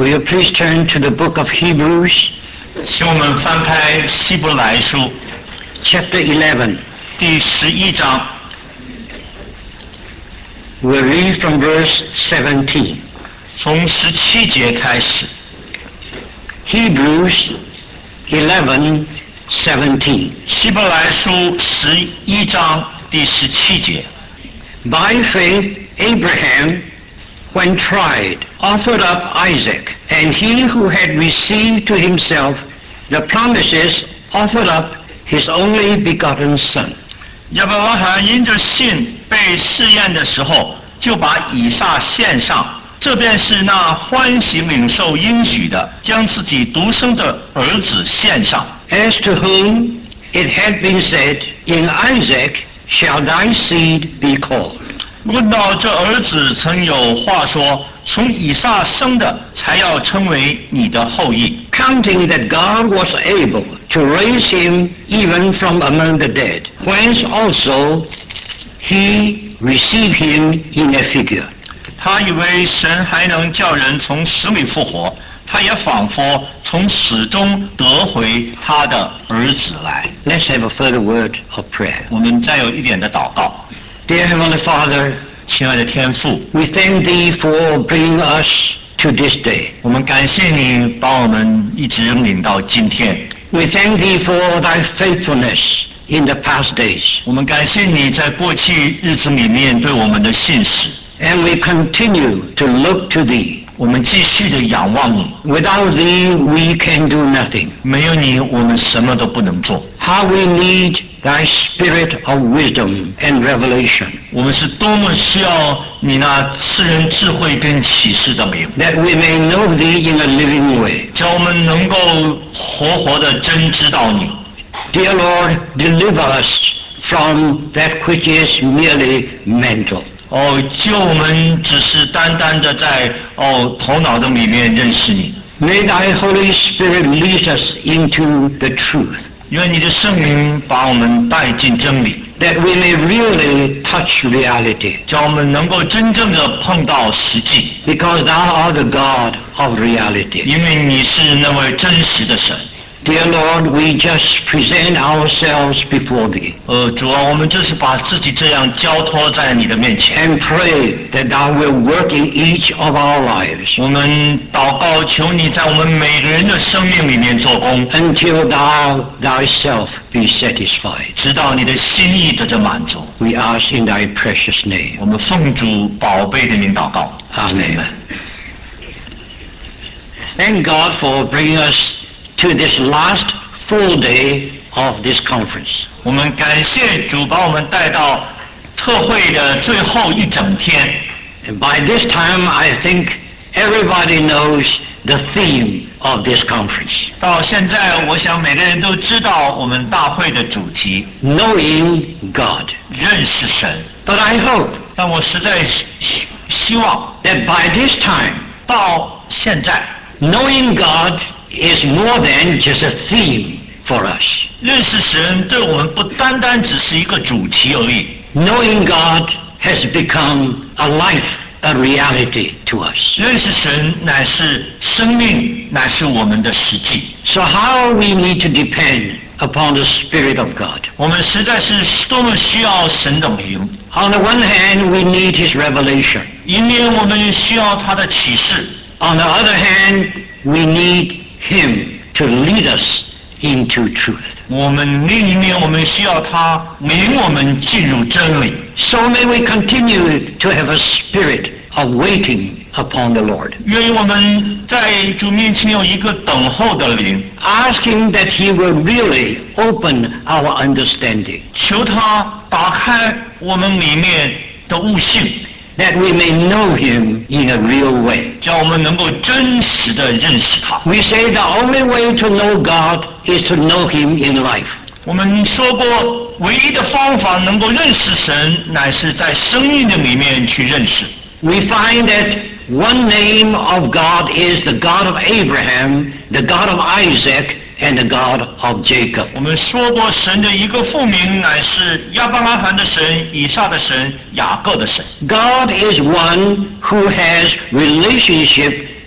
Will you please turn to the book of Hebrews, 请我们翻开希伯来书 chapter 11. 第11章， We'll read from verse 17. 从17节开始。 Hebrews 11:17. 希伯来书11章第17节。 By faith Abraham, when tried, offered up Isaac, and he who had received to himself the promises offered up his only begotten son. 亚伯拉罕因着信被试验的时候，就把以撒献上，这便是那欢喜领受应许的，将自己独生的儿子献上。 As to whom it had been said, In Isaac shall thy seed be called. 论到这儿子，曾有话说：从以撒生的，才要称为你的后裔。 Counting that God was able to raise him even from among the dead, whence also he received him in a figure. 他以为神还能叫人从死里复活，他也仿佛从死中得回他的儿子来。 Let's have a further word of prayer. 我们再有一点的祷告。 Dear Heavenly Father, 亲爱的天父， we thank Thee for bringing us to this day. 我们感谢你把我们一直领到今天。 We thank Thee for Thy faithfulness in the past days. 我们感谢你在过去日子里面对我们的信实。 And we continue to look to Thee. 我们继续的仰望你。 Without Thee, we can do nothing. 没有你，我们什么都不能做。 How we need Thy spirit of wisdom and revelation, 我们是多么需要你那赐人智慧跟启示的灵， that we may know Thee in a living way. 叫我们能够活活的真知道你。 Dear Lord, deliver us from that which is merely mental. 救我们只是单单的在头脑的里面认识你。 May Thy Holy Spirit lead us into the truth, 愿你的圣灵把我们带进真理， that we may really touch reality, 叫我们能够真正的碰到实际， because Thou art the God of reality. 因为你是那位真实的神。 Dear Lord, we just present ourselves before Thee 主啊，我们就是把自己这样交托在你的面前。 and pray that Thou wilt work in each of our lives 我们祷告，求你在我们每个人的生命里面做工， until Thou Thyself be satisfied. 直到你的心意得着满足。 We ask in Thy precious name. 我们奉主宝贝的名祷告， Amen. Thank God for bringing us to this last full day of this conference. 我们感谢主把我们带到特会的最后一整天。 And by this time, I think everybody knows the theme of this conference. 到现在，我想每个人都知道我们大会的主题 Knowing God. 认识神。 But I hope 但我实在希望 that by this time, 到现在， knowing God is more than just a theme for us. 认识神对我们不单单只是一个主题而已。 Knowing God has become a life, a reality to us. 认识神乃是生命，乃是我们的实际。 So how we need to depend upon the Spirit of God. 我们实在是多么需要神的灵。 On the one hand, we need His revelation. 一面我们需要他的启示， On the other hand, we need Him to lead us into truth. 我们另一面我们需要他领我们进入真理。 So may we continue to have a spirit of waiting upon the Lord, 愿我们在主面前有一个等候的灵， asking that He will really open our understanding, 求他打开我们里面的悟性， that we may know Him in a real way. 叫我们能够真实的认识他。 We say the only way to know God is to know Him in life. 我们说过，唯一的方法能够认识神，乃是在生命的里面去认识。 We find that one name of God is the God of Abraham, the God of Isaac, and the God of Jacob. 我们说过，神的一个父名乃是亚伯拉罕的神、以撒的神、雅各的神。 God is one who has relationship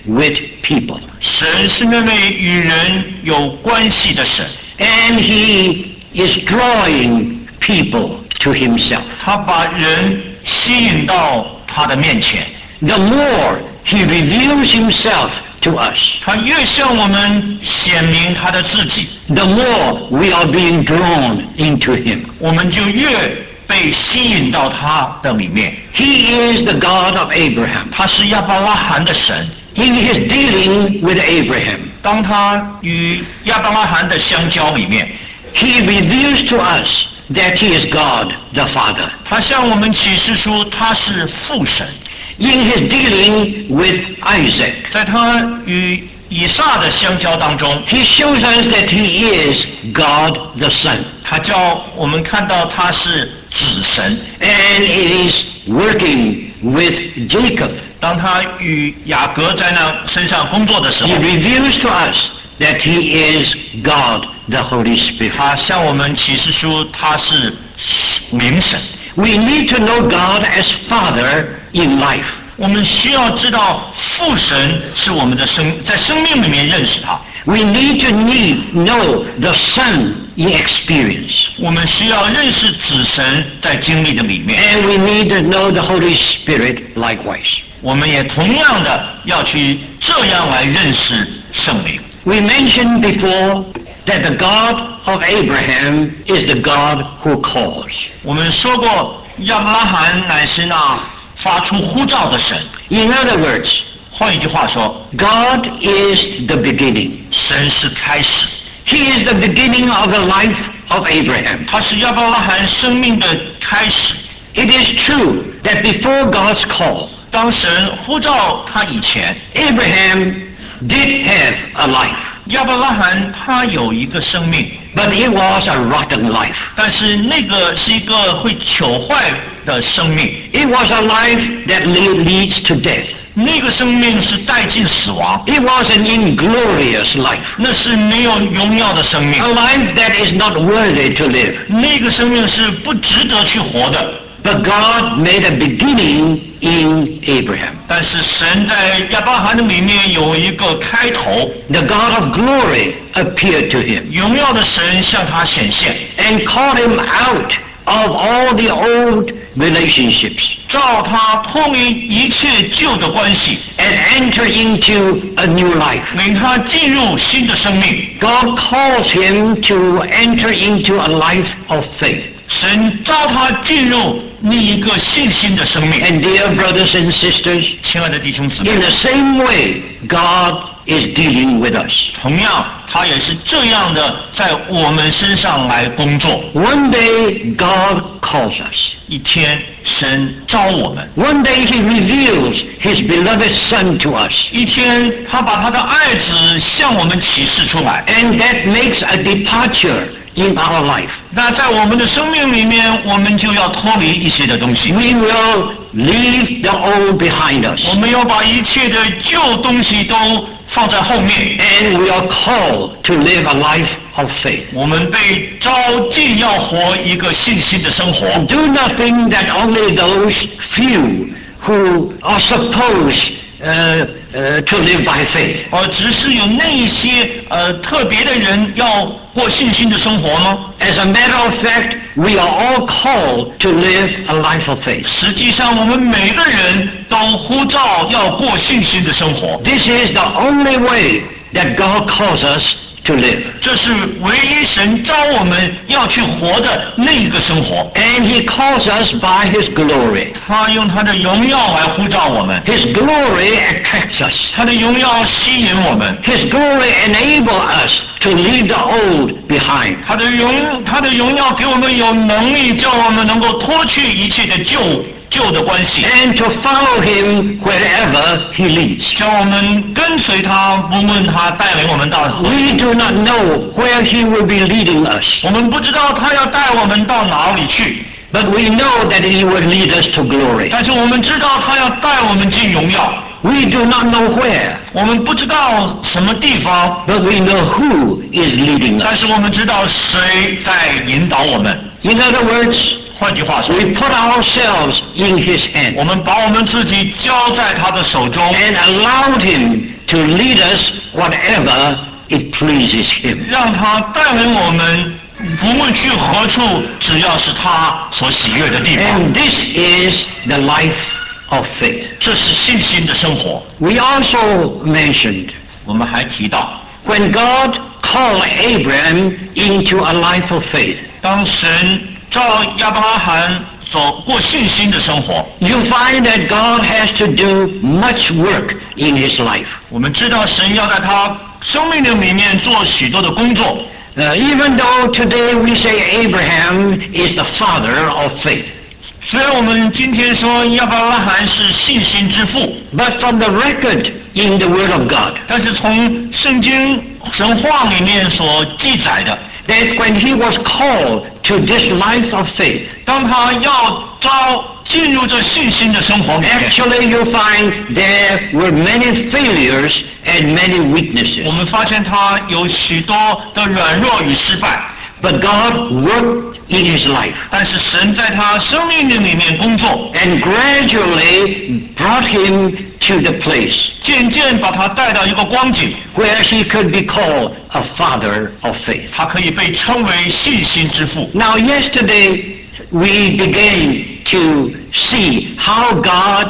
with people. 神是那位与人有关系的神， And he is drawing people to himself. 他把人吸引到他的面前。 The more he reveals himself to us, 他越向我们显明他的自己， the more we are being drawn into him. 我们就越被吸引到他的里面。 He is the God of Abraham. 他是亚伯拉罕的神。 In his dealing with Abraham, 当他与亚伯拉罕的相交里面， he reveals to us that he is God the Father. 他向我们启示出他是父神。 In his dealing with Isaac, 在他与以撒的相交当中， he shows us that he is God the Son. 他叫我们看到他是子神。 And it is working with Jacob. 当他与雅各在那身上工作的时候 He，reveals to us that he is God the Holy Spirit. 他向我们启示出他是灵神。 We need to know God as Father in life. 我们需要知道父神是我们的在生命里面认识他。 We need to know the Son in experience. 我们需要认识子神在经历的里面， And we need to know the Holy Spirit likewise. 我们也同样的要去这样来认识圣灵。 We mentioned before that the God of Abraham is the God who calls. 我们说过，亚伯拉罕乃是那发出呼召的神。 In other words, 换一句话说， God is the beginning. 神是开始， He is the beginning of the life of Abraham. 他是亚伯拉罕生命的开始。 It is true that before God's call, 当神呼召他以前， Abraham did have a life, 亚伯拉罕他有一个生命， but it was a rotten life. 但是那个是一个会朽坏的生命， It was a life that leads to death. 那个生命是带进死亡， It was an inglorious life, 那是没有荣耀的生命 a， life that is not worthy to live. 那个生命是不值得去活的。 But God made a beginning in Abraham. 但是神在亚伯拉罕的里面有一个开头， The God of glory appeared to him 荣耀的神向他显现， and called him out of all the old relationships 照他脱离一切旧的关系， and enter into a new life. 领他进入新的生命。 God calls him to enter into a life of faith. 神召他进入另一个信心的生命。 And dear brothers and sisters, 亲爱的弟兄姊妹 in，the same way, God is dealing with us. 同样他也是这样的在我们身上来工作。 One day, God calls us. 一天，神召我们； One day, He reveals His beloved Son to us. 一天，他把他的爱子向我们启示出来。 And that makes a departure in our life. 那在我们的生命里面，我们就要脱离一些的东西， We will leave the old behind us. 我们要把一切的旧东西都放在后面。 And we are called to live a life of faith. 我们被召进要活一个信心的生活。 Do nothing that only those few who are supposed to live by faith. 只是有那一些特别的人要过信心的生活吗？ As a matter of fact, we are all called to live a life of faith. 实际上，我们每个人都呼召要过信心的生活。 This is the only way that God calls us to live. 这是唯一神召我们要去活的那一个生活。 And He calls us by His glory. 他用他的荣耀来呼召我们， His glory attracts us. 他的荣耀吸引我们， His glory enables us to leave the old behind. 他的荣耀给我们有能力，叫我们能够脱去一切的旧的关系， And to follow Him wherever He leads. 叫我们跟随他，不论他带领我们到何 We 处。 do not know where He will be leading us, 我们不知道他要带我们到哪里去， but we know that He will lead us to glory. 但是我们知道他要带我们进荣耀。 We do not know where, 我们不知道什么地方， but we know who is leading 但 us. 是我们知道谁在引导我们。 In other words, 换句话说， we put ourselves in His hand 我们把我们自己交在他的手中， and allowed Him to lead us whatever it pleases Him. 让他带领我们，不论去何处，只要是他所喜悦的地方。 And this is the life of faith. 这是信心的生活。 We also mentioned 我们还提到， when God called Abraham into a life of faith, 当神召亚伯拉罕走过信心的生活， you find that God has to do much work in his life. 我们知道神要在他生命的里面做许多的工作。 Even though today we say Abraham is the father of faith, 虽然我们今天说亚伯拉罕是信心之父， but from the record in the Word of God, 但是从圣经神话里面所记载的， that when he was called to this life of faith, 当他要进入这信心的生活里面， actually you find there were many failures and many 我 weaknesses. 们发现他有许多的软弱与失败， But God worked in his life 但是神在他生命的里面工作， and gradually brought him to the place 渐渐把他带到一个光景， where he could be called a father of faith. 他可以被称为信心之父。 Now yesterday we began to see how God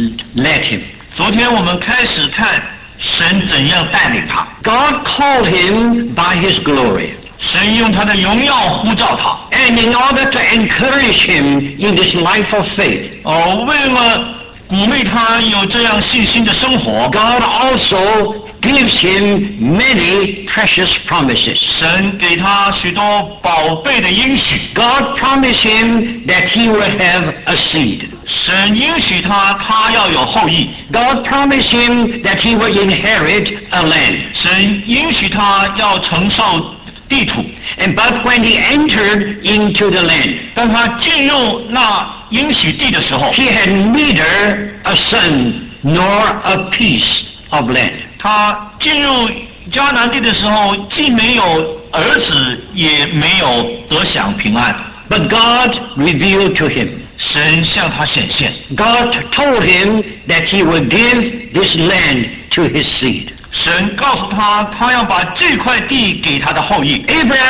led him. 昨天我们开始看神怎样带领他， God called him by his glory. 神用他的荣耀呼召他。 And in order to encourage him in this life of faith, 为了鼓励他有这样信心的生活， God also gives him many precious promises. 神给他许多宝贝的应许。 God promised him that he will have a seed. 神应许他，他要有后裔。 God promised him that he will inherit a land. 神应许他要承受地土。 But when he entered into the land, 当他进入那应许地的时候， he had neither a son nor a piece of land. 他进入迦南地的时候，既没有儿子，也没有得享平安。 But God revealed to him. 神向他显现， God told him that he would give this land to his seed. 神告诉他，他要把这块地给他的后裔。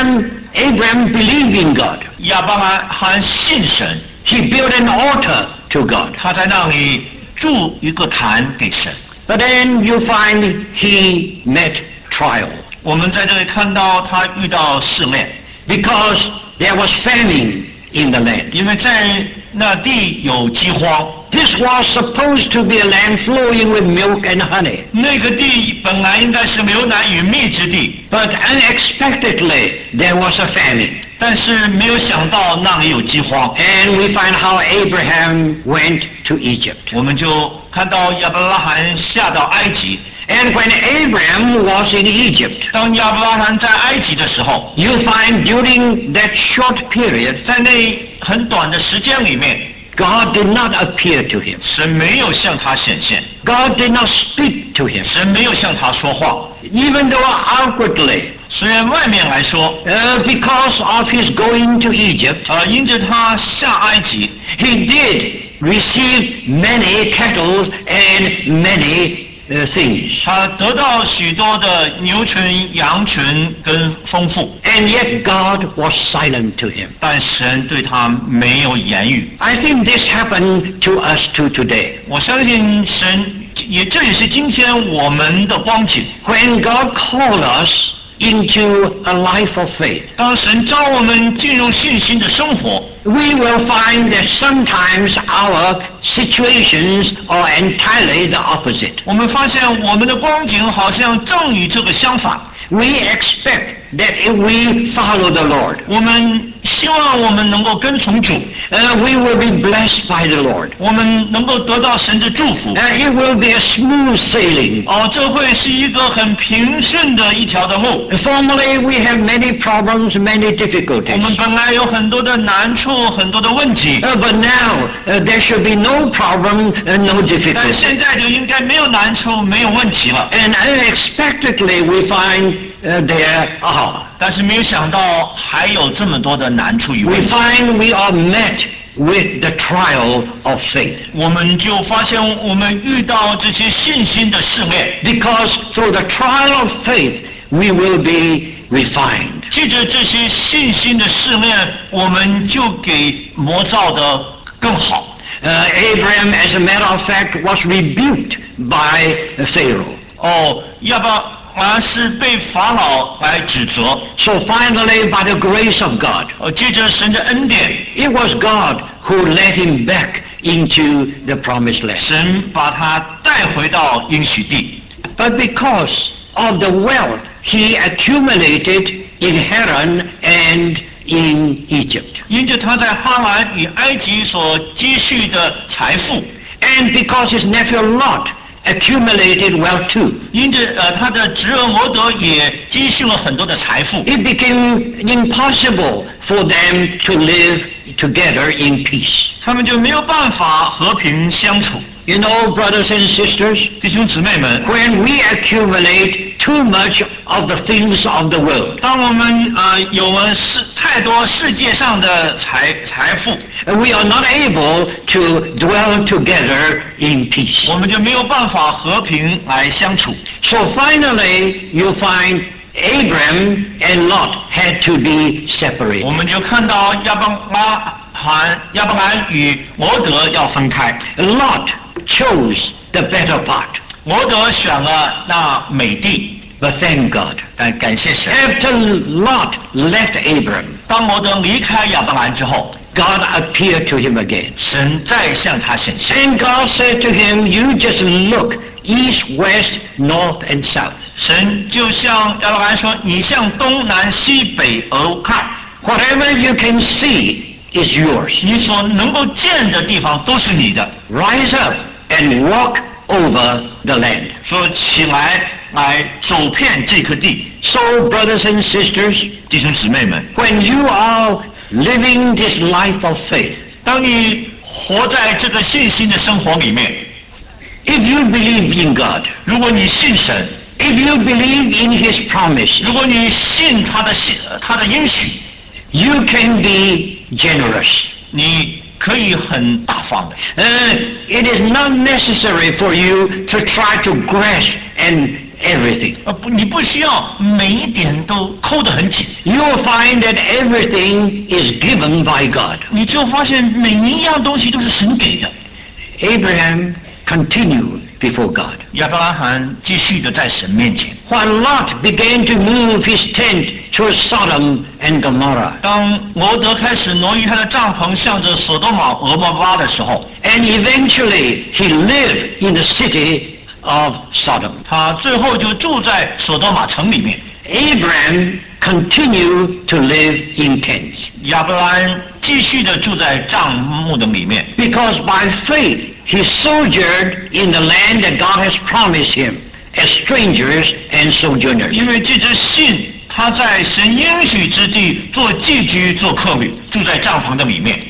Abraham believed in God. 亚伯拉罕信神， He built an altar to God. 他在那里筑一个坛给神。 But then you find he met trial 我们在这里看到他遇到试炼， because there was famine in the land. 因为在那地有饥荒。 This was supposed to be a land flowing with milk and honey. 那个地本来应该是牛奶与蜜之地， But unexpectedly there was a famine. 但是没有想到那里有饥荒。 And we find how Abraham went to Egypt. 我们就看到亚伯拉罕下到埃及。 And when Abraham was in Egypt, 当亚伯拉罕在埃及的时候， you find during that short period, 在那很短的时间里面， God did not appear to him. 神没有向他显现， God did not speak to him. 神没有向他说话。 Even though outwardly, 虽然外面来说， because of his going to Egypt, 因着他下埃及， he did receive many cattle and many things. 他得到许多的牛群、羊群跟丰富， And yet God was silent to him. 但神对他没有言语。 I think this happened to us too today. 我相信神这也是今天我们的光景。 When God called us into a life of faith, 当神召我们进入信心的生活， we will find that sometimes our situations are entirely the opposite. 我们发现我们的光景好像正与这个相反。 We expect that if we follow the Lord, 我们希望我们能够跟从主， we will be blessed by the Lord. 我们能够得到神的祝福。 It will be a smooth sailing. 这会是一个很平顺的一条的路。 Formerly, we have many problems, many 我们 difficulties. 本来有很多的难处，很多的问题， But now, there should be no problem, no 但 difficulty. 现在就应该没有难处，没有问题了。 And unexpectedly, we find there are. 但是没有想到还有这么多的难处与 We 问题， find we are met with the trial of faith. 我们就发现我们遇到这些信心的试炼， Because through the trial of faith, we will be refined. 借着这些信心的试炼，我们就给磨造的更好。 Abraham, as a matter of fact, was rebuked by Pharaoh. 亚伯兰是被法老来指责， So finally, by the grace of God, 借着神的恩典， it was God who led him back into the promised land. 神把他带回到应许地。 But because of the wealth he accumulated in Haran and in Egypt, 因着他在哈兰与埃及所积蓄的财富， and because his nephew Lot accumulated wealth too, 因着他的侄儿摩德也积蓄了很多的财富， it became impossible for them to live together in peace. 他们就没有办法和平相处。 You know, brothers and sisters, 弟兄姊妹们， when we accumulate too much of the things of the world, 当我们有了太多世界上的财富， we are not able to dwell together in peace. 我们就没有办法和平来相处。 So finally, you find Abram and Lot had to be 我 separated. 们就看到亚伯兰与摩德要分开， Lot chose the better part. 摩德选了那美地， But thank God, 但感谢神， after Lot left Abram, 当摩德离开亚伯兰之后， God appeared to him again. 神再向他显现。 And God said to him, you just look east, west, north, and south. 神就向亚伯兰说：“你向东南西北而看， Whatever you can see is yours. 你所能够见的地方都是你的。 Rise up and walk over the land. 说起来走遍这颗地。 So, brothers and sisters, 弟兄姊妹们， when you are living this life of faith, 当你活在这个信心的生活里面， if you believe in God, 如果你信神， if you believe in His promise, 如果你信他的应许， you can be generous. 你可以很大方的。 It is not necessary for you to try to grasp and everything. 你不需要每一点都抠得很紧， You will find that everything is given by God. 你就发现每一样东西都是神给的。 Abraham continued before God. 亚伯拉罕继续的在神面前。 While Lot began to move his tent towards Sodom and Gomorrah, 当摩德开始挪移他的帐篷，向着索多玛、俄摩拉的时候， and eventually he lived in the city of Sodom. 他最后就住在索多玛城里面。 Abraham continued to live in tents 亚伯兰继续的住在帐幕的里面， because by faith he sojourned in the land that God has promised him as strangers and sojourners. 因为借着信，他在神应许之地做寄居、做客旅，住在帐篷的里面。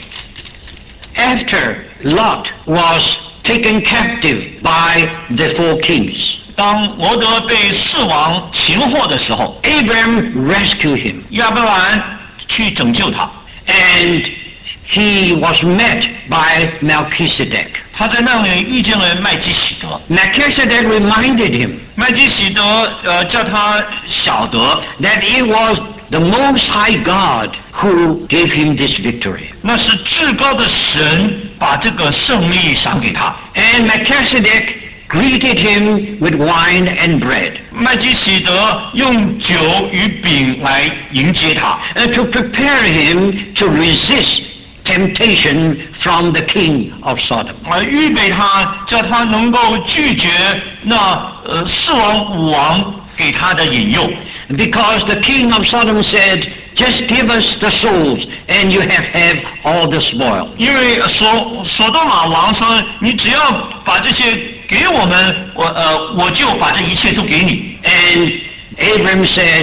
After Lot was taken captive by the four kings, 当摩德被四王擒获的时候， Abraham rescued him, 亚伯兰去拯救他， and he was met by Melchizedek. 他在那里遇见了麦基喜德。 Melchizedek reminded him 麦基喜德叫他晓得， that it was the Most High God who gave him this victory. 那是至高的神把这个胜利赏给他。 And Melchizedek greeted him with wine and bread 麦基喜德用酒与饼来迎接他， to prepare him to resist temptation from the king of Sodom. 预备他，叫他能够拒绝那四王五王给他的引诱。 Because the king of Sodom said, just give us the souls and you have all the spoil. 因为索多玛王说，你只要把这些给我们，我就把这一切都给你。 And Abram said,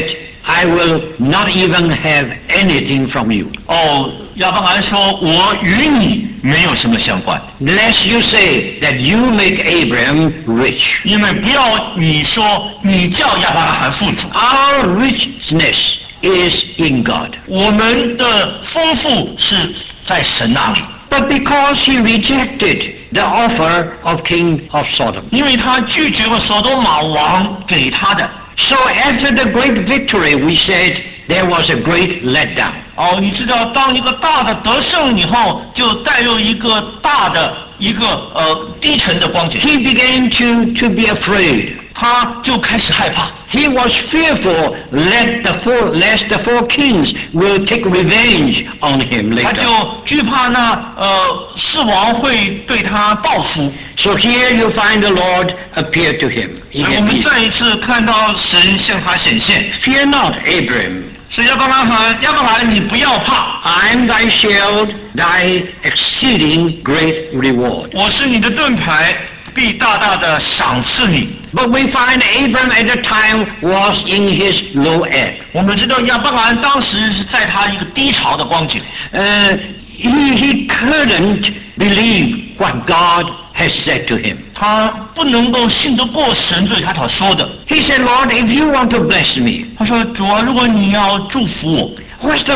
I will not even have anything from you. 哦，亚伯兰说：“我与你没有什么相关， Lest you say that you make Abraham rich. 因为不要你说你叫亚伯拉罕富足， Our richness is in God. 我们的丰富是在神那里。 But because he rejected the offer of King of Sodom. 因为他拒绝了所多玛王给他的。 So after the great victory, we said there was a great letdown. 哦，你知道，当一个大的得胜以后，就带入一个大的低沉的光景， He began to be afraid. 他就开始害怕。 He was fearful lest the four kings will take revenge on him 他 later. 就惧怕四王会对他报复。 So here you find the Lord appear to him. 所以我们再一次看到神向他显现。 Fear not, Abraham. 所以亚伯兰，你不要怕， I am thy shield, thy exceeding great reward. 我是你的盾牌，必大大的赏赐你。 But we find Abraham at the time was in his low ebb. 我们知道亚伯兰当时是在他一个低潮的光景， He couldn't believe what God has said to him. 他不能够信得过神对他所说的。 He said, Lord, if you want to bless me, 他说：“主啊，如果你要祝福我， what's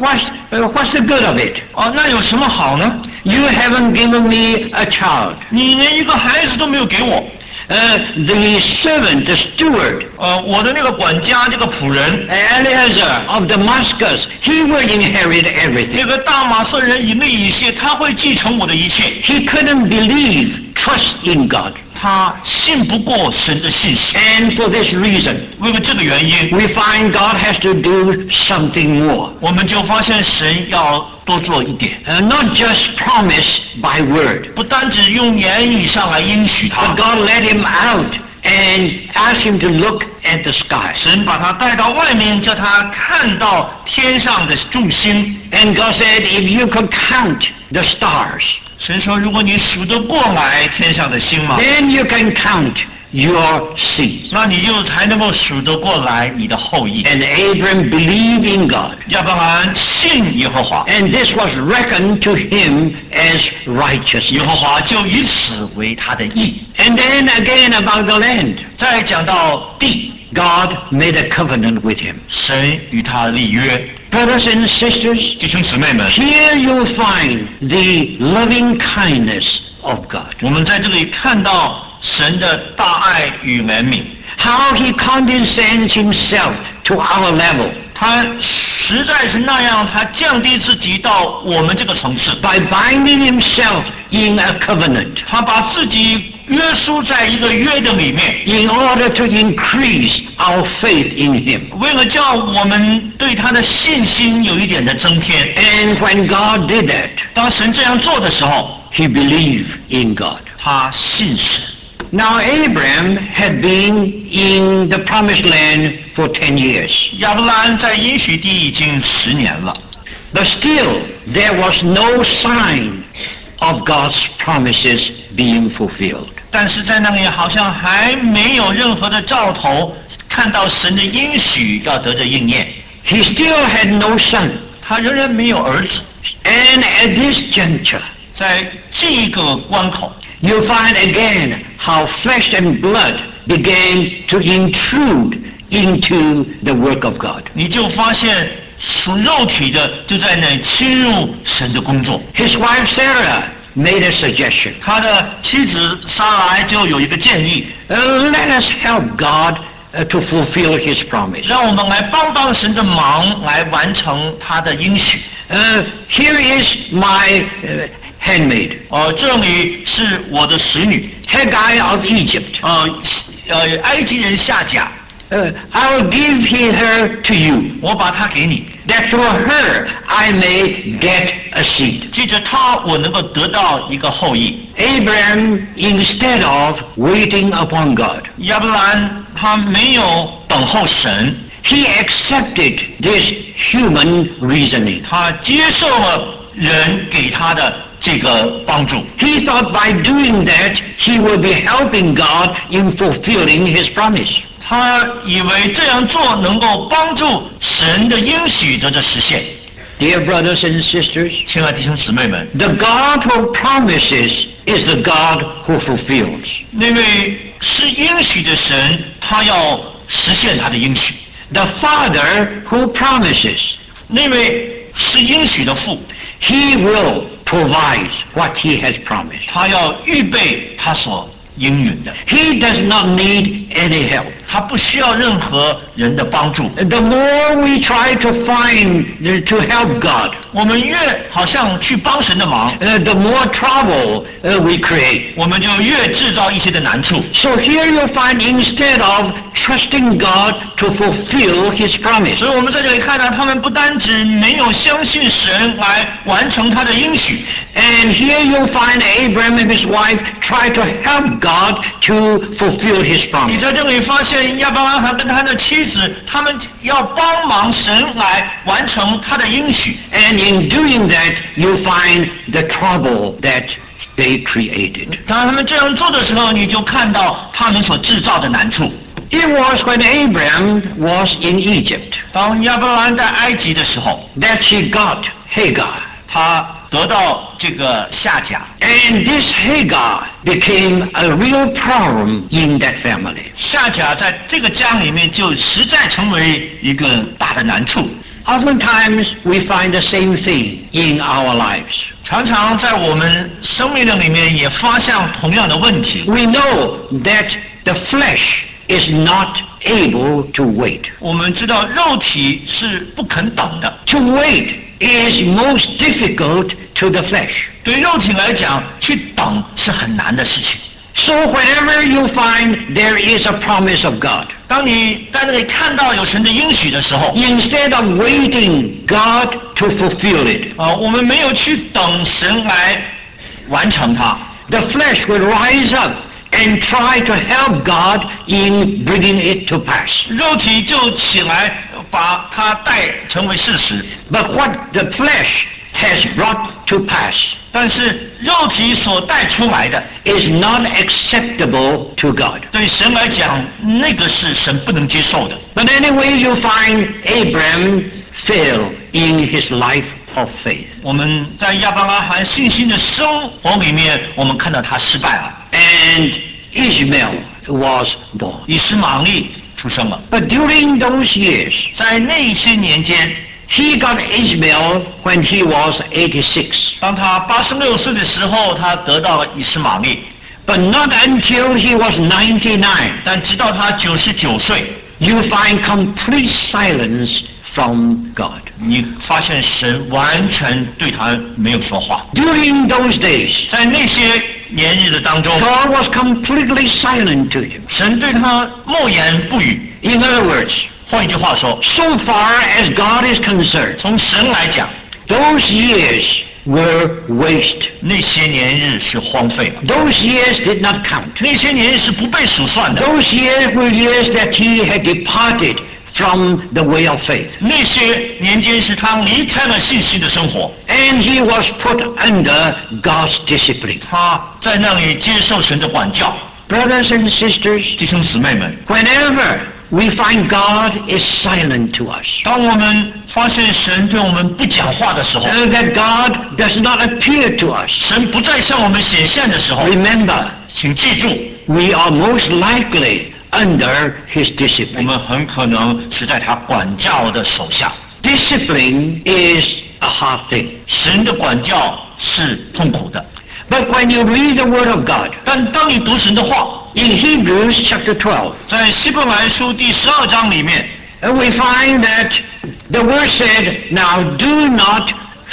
the good of it? 那有什么好呢？ You haven't given me a child. 你连一个孩子都没有给我。 The servant, the steward, 我的那个管家，这个仆人， Eliezer of Damascus, he will inherit 那 everything. 个大马色人以谢，他会继承我的一切。 He couldn't believe, trust in God. 他信不过神的信息。 And for this reason, 为了这个原因， we find God has to do something more. 我们就发现神要多做一点， Not just promise by word, 不单只用言语上来应许 but 他， God led him out and asked him to look at the sky. 神把他带到外面，叫他看到天上的众星。 And God said, if you could count the stars, 神说：“如果你数得过来天上的星嘛， then you can count your seed. 那你就才能够数得过来你的后裔。” And Abram believed in God. 亚伯兰信耶和华， And this was reckoned to him as 耶 righteousness. 和华就以此为他的义。 And then again about the land. 再讲到地， God made a covenant with him. 神与他立约。 Brothers and sisters, 弟兄姊妹们， here you'll find the loving kindness of God. 我们在这里看到神的大爱与怜悯， How he condescends himself to our level 他实在是那样，他降低自己到我们这个层次， by binding himself in a covenant 他把自己约束在一个约的里面， in order to increase our faith in him. 为了叫我们对他的信心有一点的增添。 And when God did that, 当神这样做的时候， he believed in God. 他信神。 Now Abraham had been in the promised land for 10 years. 亚伯兰在应许地已经10年了， But still, there was no sign of God's promises being fulfilled. 但是在那里好像还没有任何的兆头，看到神的应许要得着应验。 He still had no son. 他仍然没有儿子。 And at this juncture, 在这个关口， you find again how flesh and blood began to intrude into the work of God. 你就发现属肉体的就在那侵入神的工作。 His wife Sarah made a suggestion. 他的妻子撒来就有一个建议， Let us help God to fulfill his promise. 让我们来帮神的忙，来完成他的应许。 Here is my handmaid, 这里是我的使女， Haggai of Egypt. 埃及人夏甲， I will give her to you, 我把她给你， that through her I may get a seed. 借着她我能够得到一个后裔。 Abraham, instead of waiting upon God, 亚伯兰他没有等候神， he accepted this human reasoning. 他接受了人给他的这个帮助。 He thought by doing that he will be helping God in fulfilling his promise. 他以为这样做能够帮助神的应许得着实现。 Dear brothers and sisters, 亲爱的弟兄姊妹们， the God who promises is the God who fulfills. 那位是应许的神，他要实现他的应许。 The Father who promises, 那位是应许的父， He will provide what He has promised. 他要预备他所应允的， He does not need any help. 他不需要任何人的帮助。 The more we try to to help God, 我们越好像去帮神的忙， the more trouble we create. 我们就越制造一些的难处。 So here you find instead of trusting God to fulfill His promise, 所以我们在这里看到，他们不单只没有相信神来完成他的应许， and here you find Abraham and his wife try to help God to fulfill His 你 promise. 在这里发现亚伯拉罕跟他的妻子，他们要帮忙神来完成他的应许。 And in doing that, you find the trouble that they created. 当他们这样做的时候，你就看到他们所制造的难处。 It was when Abraham was in Egypt 当亚伯拉罕在埃及的时候， that he got Hagar. 他得到这个夏甲， And this Hagar became a real problem in that family. 夏甲在这个家里面就实在成为一个大的难处。 Oftentimes we find the same thing in our lives. 常常在我们生命的里面也发现同样的问题。 We know that the flesh is not able to wait. 我们知道肉体是不肯等的， To wait is most difficult to the flesh. 对肉体来讲，去等是很难的事情。 So whenever you find there is a promise of God, 当你在那里看到有神的应许的时候， instead of waiting God to fulfill it, 我们没有去等神来完成它， the flesh will rise up and try to help God in bringing it to pass. 肉体就起来把它带成为事实。 But what the flesh has brought to pass 但是肉体所带出来的， is not acceptable to God. 对神来讲，那个是神不能接受的。 But anyway, you find Abraham fail in his life of faith. 我们在亚伯拉罕信心的生活里面，我们看到他失败了。 And Ishmael was born. 以实玛利出生了， But during those years, 在那些年间， he got Ishmael when he was 86. 当他86岁的时候，他得到了以实玛利， But not until he was 99. 但直到他99岁， You find complete silence from God. 你发现神完全对他没有说话。 During those days, 在那些年日的当中， God was completely silent to him. 神对他默言不语。 In other words, 换一句话说， so far as God is concerned, 从神来讲， those years were waste. 那些年日是荒废的， Those years did not count. 那些年日是不被数算的。 Those years were years that he had departed from the way of faith. 那些年间是他离开了信心的生活， And he was put under God's discipline. 他在那里接受神的管教。 Brothers and sisters, 弟兄姊妹们， whenever we find God is silent to us, 当我们发现神对我们不讲话的时候， that God does not appear to us, 神不再向我们显现的时候， remember, 请记住， we are most likely under his 我 discipline. 们很可能是在他管教的手下。 Discipline is a hard thing. 神的管教是痛苦的， But when you read the Word of God, 但当你读神的话， in Hebrews chapter 12, 在希伯来书第12章里面， we find that the Word said, now do not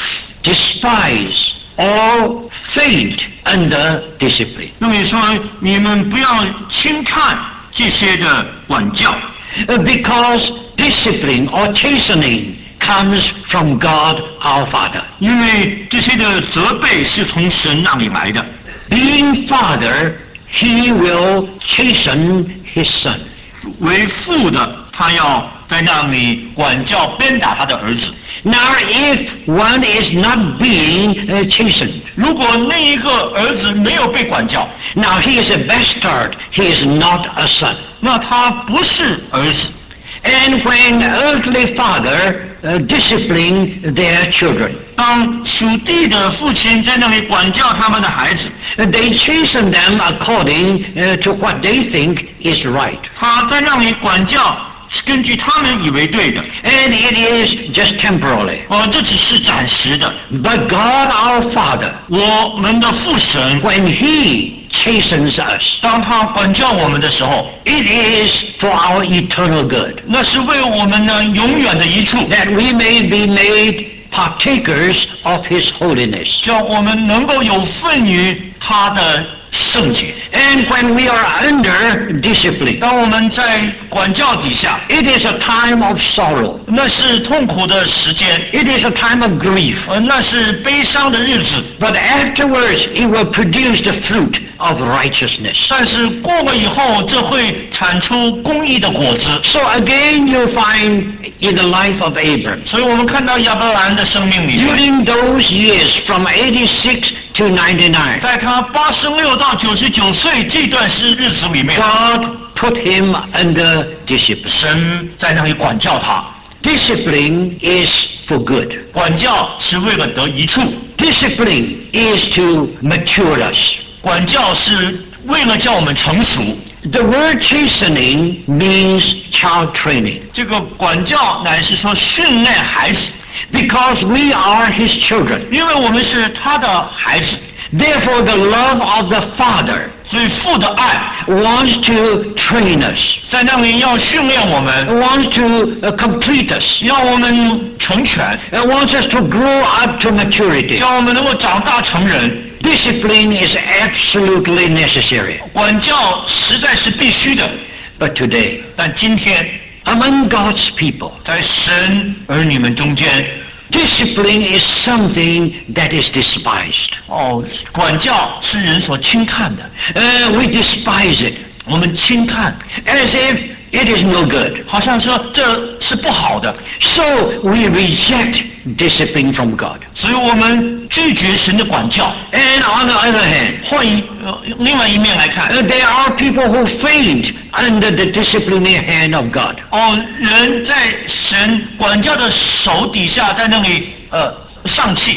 despise or faint under discipline. 那么说你们不要轻看这些的管教， Because discipline or chastening comes from God our Father. 因为这些的责备是从神那里来的。 Being Father, He will chasten His Son. 为父的，他要在那里管教鞭打他的儿子。 Now, if one is not being chastened, 如果那一个儿子没有被管教， now he is a bastard, he is not a son. 那他不是儿子。 And when earthly father discipline their children, 当属地的父亲在那里管教他们的孩子， they chasten them according to what they think is right. 他在那里管教是根据他们以为对的， And it is just temporarily. 这只是暂时的。 But God our Father, 我们的父神， when He chastens us, 当他管教我们的时候， it is for our eternal good, 那是为我们呢永远的益处， that we may be made partakers of His holiness. 叫我们能够有份于他的圣洁。 And when we are under discipline, 当我们在管教底下， it is a time of sorrow. 那是痛苦的时间， It is a time of grief. 那是悲伤的日子。 But afterwards, it will produce the fruit of righteousness. 但是过了以后，这会产出公义的果子。 So again, you'll find in the life of Abram, 所以我们看到亚伯兰的生命里面， during those years from 86 to 99, 在他86到99岁这段日子里面， God put him under discipline. 神在那里管教他。 Discipline is for good. 管教是为了得益处， Discipline is to mature us. 管教是为了叫我们成熟。 The word chastening means child training, 这个管教乃是说训练孩子， because we are His children. 因为我们是他的孩子， Therefore, the love of the Father 所以父的爱 wants to train us, 在那里要训练我们， wants to complete us, 要我们成全， wants us to grow up to maturity. 叫我们能够长大成人。 Discipline is absolutely necessary. 管教实在是必须的， But today, 但今天 among God's people, 在神儿女们中间， discipline is something that is despised. 管教是人所轻看的， We despise it, 我们轻看， as if it is no good. 好像说这是不好的， So we reject discipline from God. 所以我们拒绝神的管教。 And on the other hand, 另外一面来看， there are people who faint under the disciplining hand of God. 人在神管教的手底下，在那里丧气。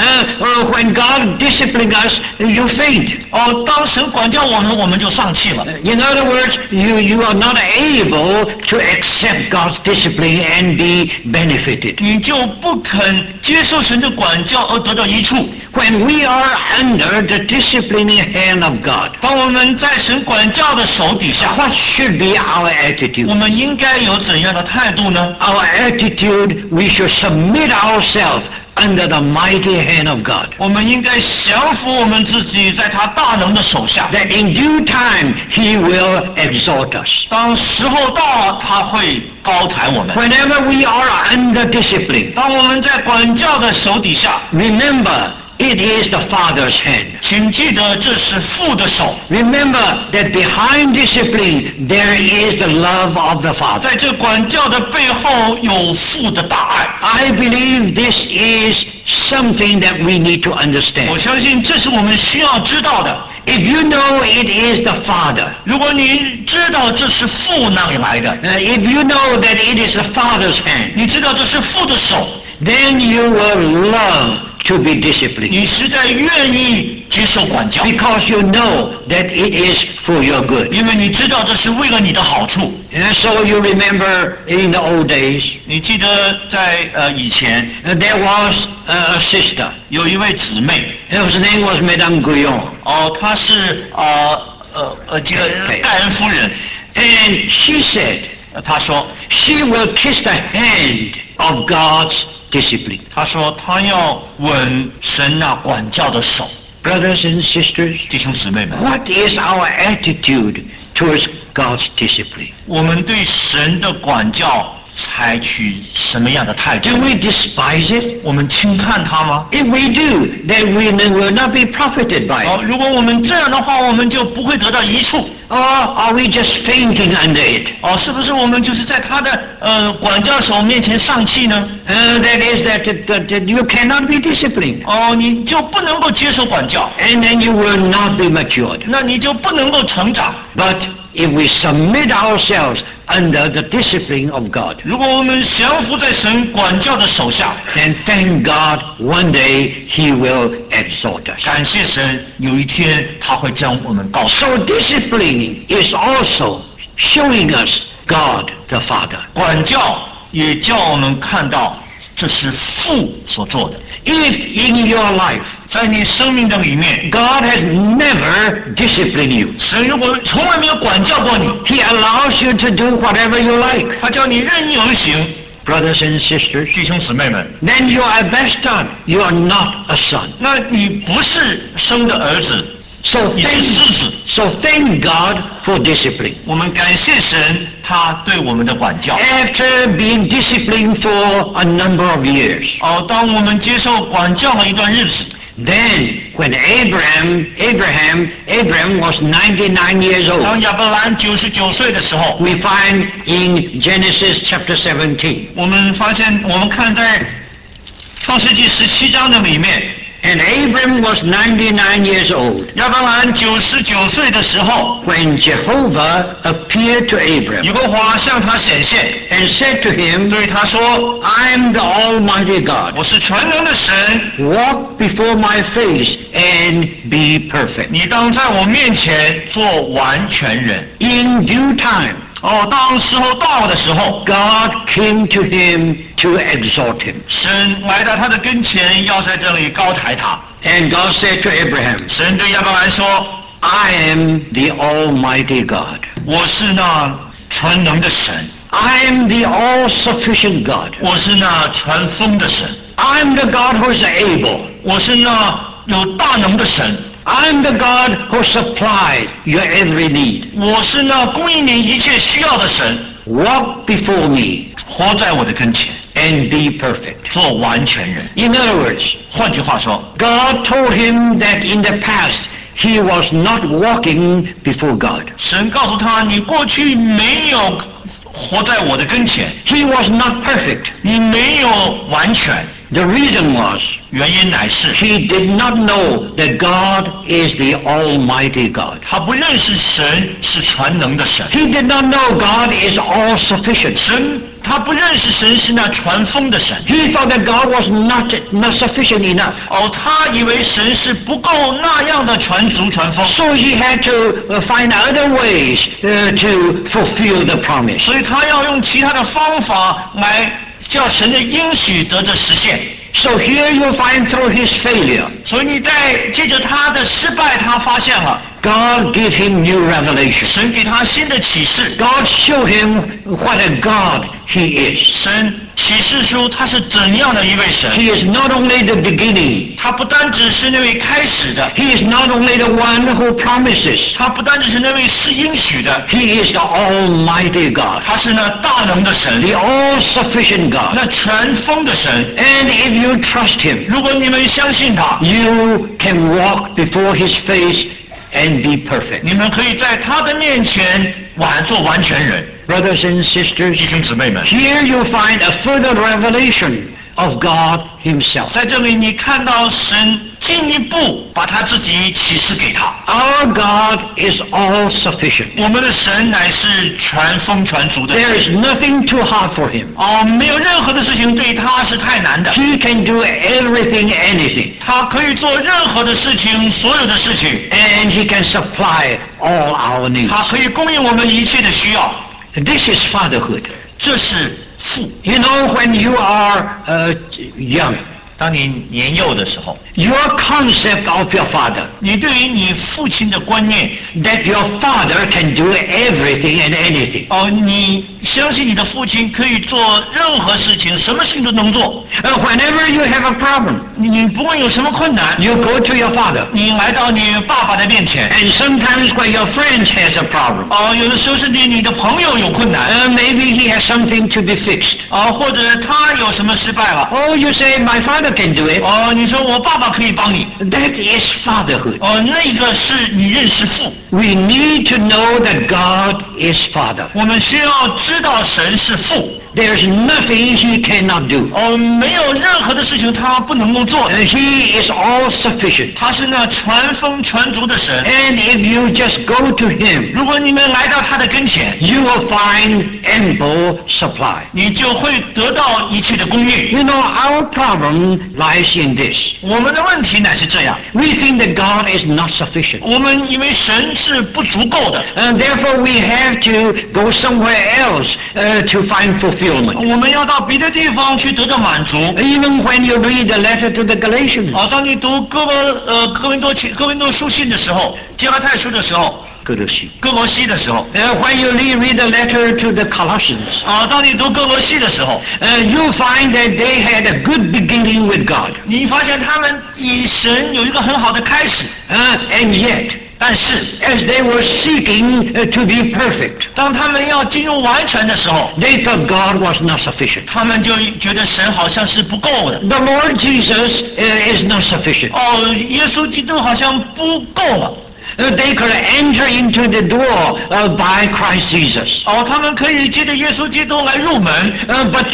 When God disciplines us, you faint. 当神管教我们，我们就丧气了。 In other words, you are not able to accept God's discipline and be benefited. 你就不肯接受神的管教而得到益处。 When we are under the disciplining hand of God, 当我们在神管教的手底下， what should be our 我 attitude? 们应该有怎样的态度呢？ Our attitude, we should submit ourselves under the mighty hand of God. 我们应该降服我们自己，在他大能的手下。 That in due time He will exalt us. 当时候到了，他会高抬我们。 Whenever we are under discipline, 当我们在管教的手底下， remember it is the Father's hand. 请记得这是父的手。 Remember that behind discipline there is the love of the Father. 在这管教的背后有父的大爱。 I believe this is something that we need to 我 understand. 相信这是我们需要知道的。 If you know it is the Father, 如果你知道这是父那里来的， if you know that it is the Father's hand, 你知道这是父的手， then you will love to be disciplined, 你实在愿意接受管教， because you know that it is for your good. 因为你知道这是为了你的好处。 And so you remember in the old days, 你记得在以前 there was a sister, 有一位姊妹， whose name was Madame Guyon, 她是这个盖恩夫人， and she said 她说 she will kiss the hand of God's discipline. 她说她要吻神那管教的手。 Brothers and sisters, 弟兄姊妹们， what is our attitude towards God's discipline? 我们对神的管教采取什么样的态度？ Do we despise it? 我们轻看它吗？ If we do, then we will not be profited by 哦， it. 如果我们这样的话，我们就不会得到益处。 Or are we just fainting under it? 哦，是不是我们就是在他的管教手面前丧气呢？ That is that you cannot be disciplined. 哦，你就不能够接受管教， And then you will not be matured. 那你就不能够成长。 But if we submit ourselves under the discipline of God, 如果我们降服在神管教的手下， then thank God one day He will exalt us. 感谢神，有一天他会将我们高抬。 So disciplining is also showing us God the Father. 管教也叫我们看到这是父所做的。 If in your life 在你生命的里面， God has never disciplined you, 神如果从来没有管教过你， He allows you to do whatever you like, 他叫你任意而行， brothers and sisters, 弟兄姊妹们， then you are best done. You are not a son. 那你不是生的儿子， So 你是 thank, 狮子。 so thank God for discipline. 我们感谢神，他对我们的管教。 After being disciplined for a number of years, 哦，当我们接受管教了一段日子， then when Abraham was 99 years 当 old, 亚伯兰99岁的时候， we find in Genesis chapter 17, 我们看在创世纪17章的里面， and Abraham was 99 years old 亚伯兰99岁的时候， when Jehovah appeared to 耶 Abraham 和华向他显现， and said to him, 对他说 I am the Almighty：“ God. 我是全能的神， Walk before my face and be perfect. 你当在我面前做完全人。 In due time, ” 哦，当时候到的时候， God came to him to exalt him. 神来到他的跟前，要在这里高抬他。 And God said to Abraham, 神对亚伯兰说 I am the Almighty God. 我是那全能的神， I am the all-sufficient God. 我是那全丰的神， I am the God who is able. 我是那有大能的神， I am the God who supplies your every need. 我是那供应你一切需要的神。 Walk before me 活在我的跟前， and be perfect. 做完全人。 In other words, 换句话说， God told him that in the past he was not walking before God. 神告诉他，你过去没有活在我的跟前， He was not perfect. 你没有完全。 The reason was 原因乃是 he did not know that God is the Almighty God. 他不认识神是全能的神， He did not know God is all-sufficient. 他不认识神是那全丰的神。 He thought that God was not sufficient enough. 哦，他以为神是不够那样的全足全丰， So he had to find other ways to fulfill the promise. 所以他要用其他的方法来叫神的应许得着实现。 So here you find through his failure, 所以你在借着他的失败，他发现了 God gave him new revelation. 神给他新的启示。 God showed him what a God he is. 神启示出他是怎样的一位神。 He is not only the beginning. 他不单只是那位开始的， He is not only the one who promises. 他不单只是那位是应许的， He is the Almighty God, 他是那大能的神， the all-sufficient God. 那全丰的神。 And if you trust him, 如果你们相信他， you can walk before his face and be perfect. 你们可以在他的面前做完全人。 Brothers and 弟 sisters, 兄姊妹们， here you find a further revelation of God himself. 在这里你看到神进一步把他自己启示给他。 Our God is all-sufficient. 我们的神乃是全丰全足的 There is 神。 nothing too hard for him. 哦，没有任何的事情对他是太难的， He can do everything, anything. 他可以做任何的事情，所有的事情， And he can supply all our needs. 他可以供应我们一切的需要。 This is fatherhood. 这是父。 You know, when you are young, 当你年幼的时候， your concept of your father, 你对于你父亲的观念， that your father can do everything and anything. 你相信你的父亲可以做任何事情，什么事情都能做。 Whenever you have a problem, 你不管有什么困难， you go to your father. 你来到你爸爸的面前。 And sometimes when your friend has a problem, 有的时候是你的朋友有困难， maybe he has something to be fixed. 或者他有什么失败了， Oh, you say, my father can do it. 你说我爸爸可以帮你， That is fatherhood. 那个是你认识父。 We need to know that God is Father. 我们需要知道神是父， There's nothing He cannot do. 没有任何的事情他不能够做的， He is all sufficient. 他是那全丰全足的神。 And if you just go to Him, 如果你们来到他的跟前， you will find ample supply. 你就会得到一切的供应。 You know, our problem lies in this. 我们的问题乃是这样， We think that God is not sufficient. 我们以为神是不足够的， And therefore we have to go somewhere else to find fulfillment. 我们要到别的地方去得到满足。 Even when you read the letter to the Galatians, 当你读哥林多书信的时候，加拉太书的时候，哥罗西的时候， when you read the letter to the Colossians, 当你读哥罗西的时候， you'll find that they had a good beginning with God. 你发现他们以神有一个很好的开始， And yet, 但是 as they were seeking to be perfect, 当他们要进入完全的时候， they thought God was not sufficient. 他们就觉得神好像是不够的。 The Lord Jesus is not sufficient. 耶稣基督好像不够了。 They could enter into the door by Christ Jesus. 他们可以借着耶稣基督来入门， But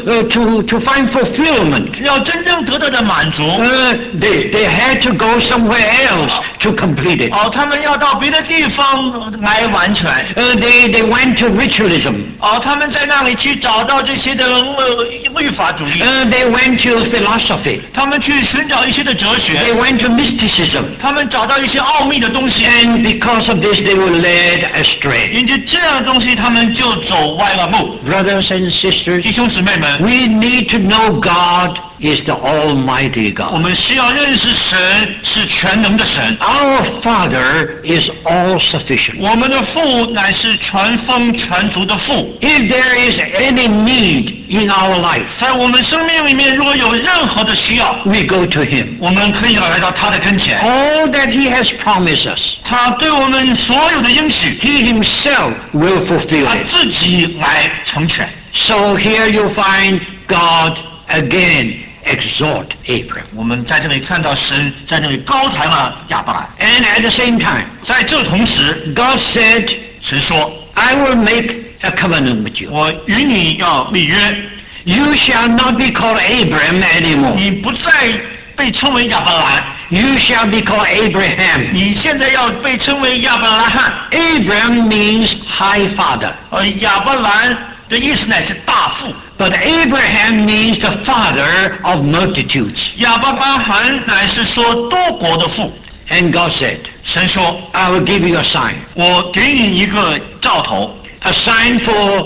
to find fulfillment, 要真正得到的满足， they had to go somewhere else to complete it. 他们要到别的地方来完全。 They went to ritualism. 他们在那里去找到这些的律法主义， They went to philosophy. 他们去寻找一些的哲 They 学， went to mysticism. 他们找到一些奥秘的东西， And because of this, they were led astray. 因着这样的东西，他们就走歪了路。 Brothers and sisters, 弟兄姊妹们， we need to know God is the Almighty 我 God. 们需要认识神是全能的神， Our Father is all sufficient. 我们的父乃是全丰全足的父。 If there is any need in our life, 在我们生命里面，如果有任何的需要， we go to Him. 我们可以来到他的跟前。 All that He has promised us, 他对我们所有的应许， He Himself will fulfill 他 it. 自己来成全。 So here you find God again exhort Abraham. 我们在这里看到神在这里高抬了亚伯兰， And at the same time, 在这同时， God said, 神说 I will make a covenant with：“ you. 我与你要立约， You shall not be called Abraham anymore. 你不再被称为亚伯兰， You shall be called Abraham. 你现在要被称为亚伯拉罕。 Abraham means high father. 亚伯兰的意思乃是大父， But Abraham means the father of multitudes. 亚伯拉罕乃是说多国的父。 And God said, 神说 I will give you a sign. 我给你一个兆头， A sign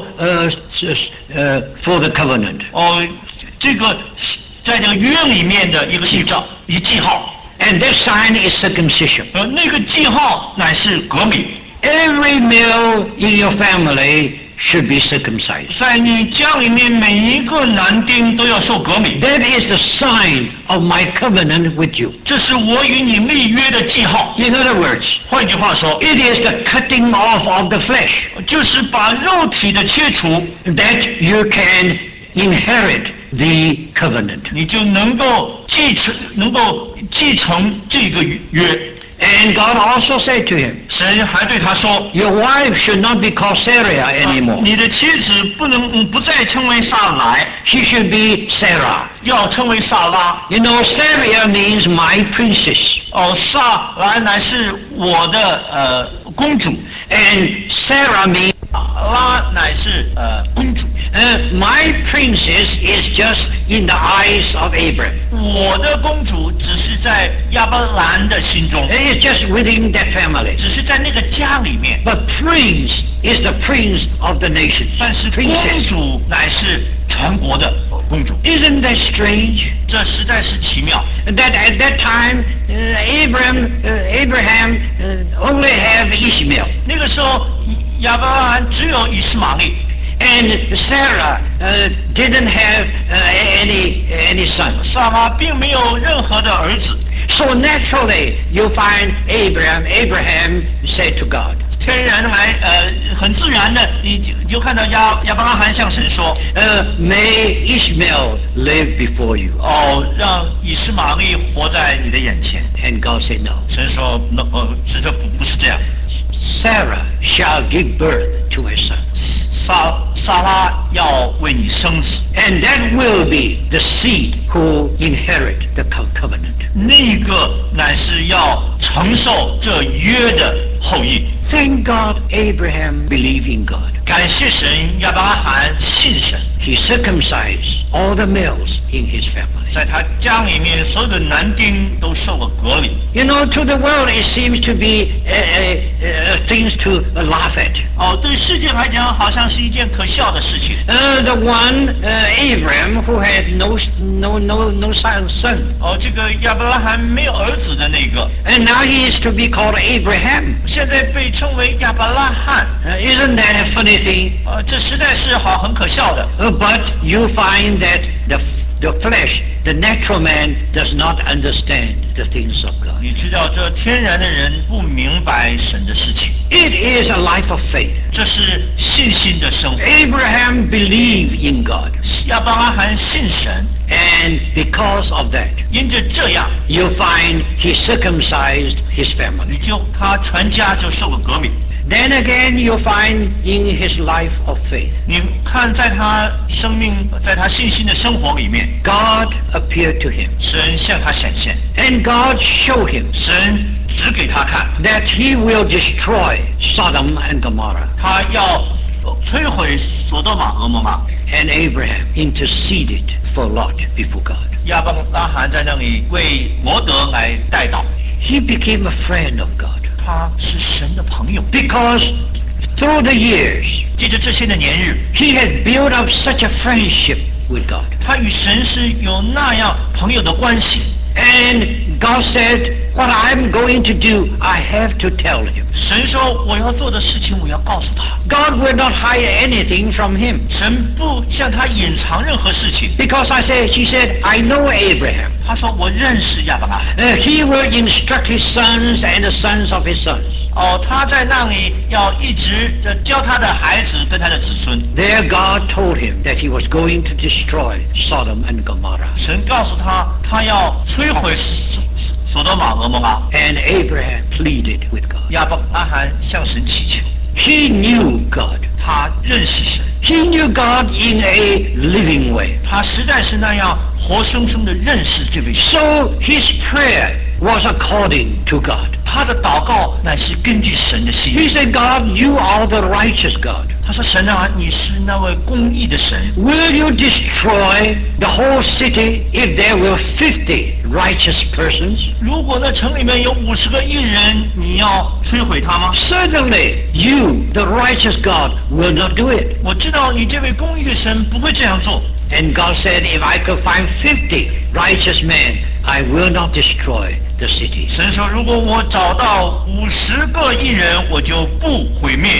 for the covenant. 这个在这个约里面的一个预兆，一个记号。 And that sign is circumcision. 那个记号乃是革命， Every male in your family should be circumcised. 在你家里面每一个男丁都要受革命， That is the sign of my covenant with you. 这是我与你立约的记号。 In other words, 换句话说， it is the cutting off of the flesh 就是把肉体的切除， that you can inherit the covenant. 你就能够继承这个约。 And God also said to him, 神还对他说 your wife should not be called Sarah anymore. 你的妻子不再称为撒莱， She should be Sarah. 要称为撒拉。 You know, Sarah means my princess. 撒莱乃是我的公主， And Sarah means 拉乃是公主。 my princess is just in the eyes of Abraham. 我的公主只是在亚伯兰的心中， It's just within that family. 只是在那个家里面。 But prince is the prince of the nations. 但是公 Princess. 主乃是全国的公主。 Isn't that strange? 这实在是奇妙。 That at that time, Abraham only have Ishmael. 那个时候，亚伯拉罕只有以实玛利， And Sarah didn't have any son. 撒拉并没有任何的儿子。 So naturally, you find Abraham said to God, 天然很自然的，你就看到亚伯拉罕向神说， May Ishmael live before you. 让以实玛利活在你的眼前。 And God said no. 神说，神说不是这样， Sarah shall give birth to a son. 撒拉要为你生子， And that will be the seed who inherit the covenant. 那个乃是要承受这约的后裔。 Thank God Abraham believed in God. 感谢神，亚伯拉罕信神， He circumcised all the males in his family. 在他家里面所有的男丁都受了隔离。 You know, to the world it seems to be things to laugh at. 对世界来讲，好像是一件可笑的事情。 The one Abraham who had no son, 这个亚伯拉罕没有儿子的那个， and now he is to be called Abraham. 现在被称为亚伯拉罕。 Isn't that a funny thing? 这实在是很可笑的。 But you find that the flesh, the natural man, does not understand the things of God. 你知道，这天然的人不明白神的事情， It is a life of faith. 这是信心的生活。 Abraham believed in God, 亚伯拉罕信神， and because of that, 因着这样， you find he circumcised his family. 他全家就受了革命。 Then again, you find in his life of faith, 你看，在他生命，在他信心的生活里面， God appeared to him, 神向他显现， and God showed him 神指给他看， that he will destroy Sodom and Gomorrah. 他要摧毁所多玛俄摩拉。 And Abraham interceded for Lot before God. 亚伯拉罕在那里为罗德来代祷， He became a friend of God 他是神的朋友。 because through the years, 借着这些的年日， he had built up such a friendship with God. 他与神是有那样朋友的关系。 And God said, what I'm going to do, I have to tell him. 神说我要做的事情，我要告诉他。 God will not hide anything from him. 神不向他隐藏任何事情。 Because he said, I know Abraham. 他说我认识亚伯拉罕。 He will instruct his sons and the sons of his sons. 他在那里要一直教他的孩子跟他的子孙。 There God told him that he was going to destroy Sodom and Gomorrah. 神告诉他，他要摧毁所多玛俄摩拉。 And Abraham pleaded with God. 亚伯拉罕向神祈求， He knew God. 他认识神， He knew God in a living way. 他实在是那样活生生的认识这位神。 So his prayer was according to God. 他的祷告乃是根据神的心 He 意。 said, God, you are the righteous God. 他说：“神啊，你是那位公义的神。 Will you destroy the whole city if there were 50 righteous persons? 如果那城里面有50个义人，你要摧毁他吗？ Certainly, you, the righteous God, will not do it. 我知道你这位公义的神不会这样做。 And God said, if I could find 50 righteous men, I will not destroy the city. 神说：如果我找到50个义人，我就不毁灭。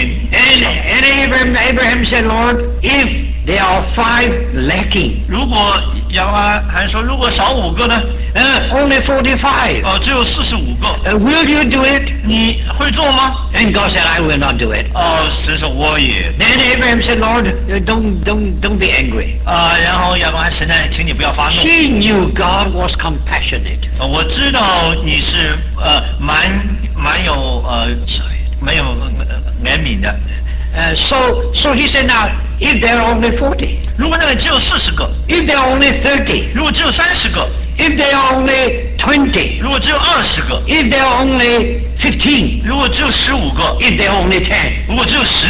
And Abraham said, Lord, if there are 5 lacking, 如果亚伯拉罕说，如果少5个呢？ only 45, 只有45个， will you do it? 你会做吗？ And God said, I will not do it. 神说我也。 Then Abraham said, Lord, don't be angry. 然后亚伯拉罕神呢，请你不要发怒。 He knew God was compassionate. 我知道你是蛮有怜悯的。 So he said, now, if there are only 40, 如果那里只有40个， if there are only 30, 如果只有30个， if there are only 20, 如果只有20个， if there are only 15, 如果只有15个， if there are only 10, 如果只有10个，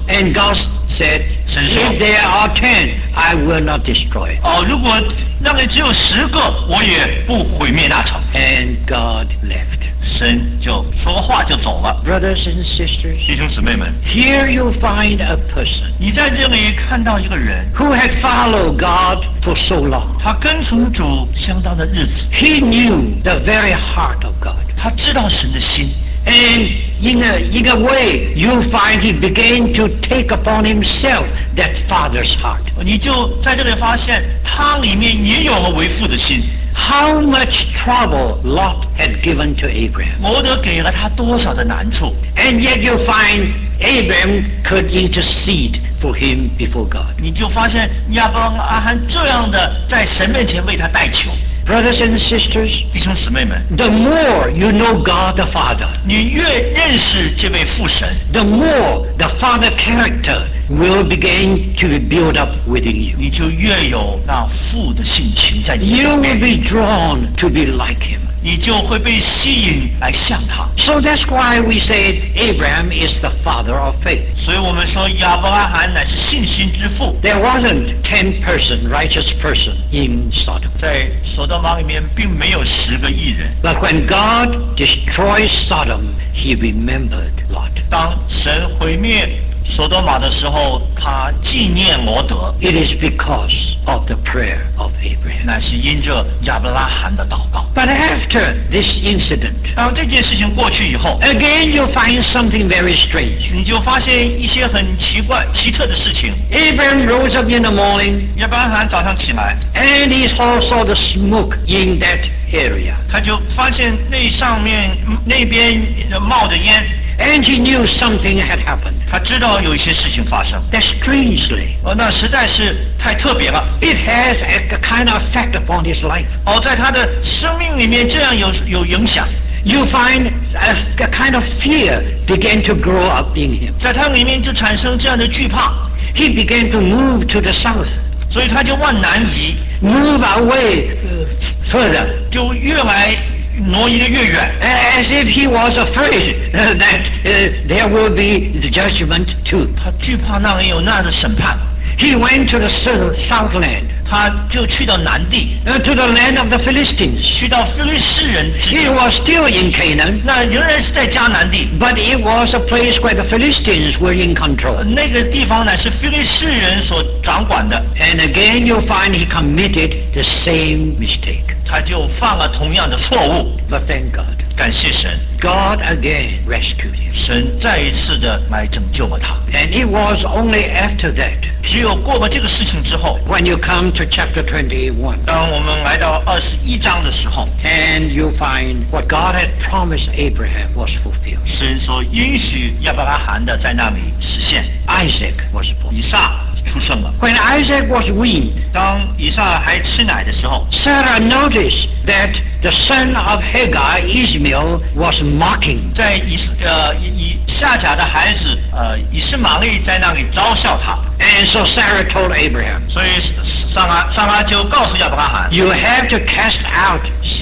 And God said, 神说 if there are 10, I will not destroy. 如果那里只有10个，我也不毁灭那城。 And God left. 神就说个话就走了。 Brothers and sisters, 弟兄姊妹们， here you find a person 你在这里看到一个人， who had followed God for so long. 他跟从主相当的日子， He knew the very heart of God. 他知道神的心。 And in a way, you find he began to take upon himself that father's heart. 你就在这里发现，他里面也有了为父的心。 How much trouble Lot had given to Abraham. 摩德给了他多少的难处， And yet you find Abraham could intercede for him before God. 你就发现亚伯拉罕这样的在神面前为他代求。 Brothers and sisters, 弟兄姊妹们， the more you know God the Father, 你越认识这位父神， the more the Father character will begin to be built up within you. 你就越有那父的性情在你 You 里 will 面， be drawn to be like him. 你就会被吸引来像他。 So that's why we say Abraham is the father of faith. 所以我们说亚伯拉罕乃是信心之父。 There wasn't 10 righteous person in Sodom. 在所多玛里面并没有10个义人， But when God destroyed Sodom, he remembered Lot. 当神毁灭所多玛的时候，他纪念罗德， It is because of the prayer of Abraham. 乃是因着亚伯拉罕的祷告。 But after this incident, 当这件事情过去以后， again you find something very strange. 你就发现一些很奇怪、奇特的事情。 Abraham rose up in the morning 亚伯拉罕早上起来， and he saw the smoke in that area. 他就发现那边冒着烟， And he knew something had happened. 他知道有一些事情发生。 That strangely, 那实在是太特别了。 it has a kind of effect upon his life. 在他的生命里面这样有影响， You find a kind of fear began to grow up in him. 在他里面就产生这样的惧怕， He began to move to the south, 所以他就往南移， move away further, 就越来挪移的越远， as if he was afraid that there will be the judgment too. 他惧怕那里有那样的审判， He went to the southland, 他就去到南地， to the land of the Philistines. 去到非利士人之 He 地， was still in Canaan, 那仍然是在迦南地， but it was a place where the Philistines were in control. 那个地方乃是非利士人所掌管的， And again you find he committed the same mistake. 他就犯了同样的错误。 But thank God, 感谢神， God again rescued him. 神再一次的来拯救了他。 And it was only after that, 只有过了这个事情之后， when you come to chapter 21, 当我们来到21章的时候， and you find what God had promised Abraham was fulfilled. 神所允许亚伯拉罕的在那里实现。 Isaac was born. 以撒出生了。 When Isaac was weaned, 当以撒还吃奶的时候， Sarah noticed that the son of Hagar, Ishmael, was mocking. 在以夏甲的孩子以实玛利在那里嘲笑他， And so Sarah told Abraham, 所以撒拉就告诉亚伯拉罕， you have to cast out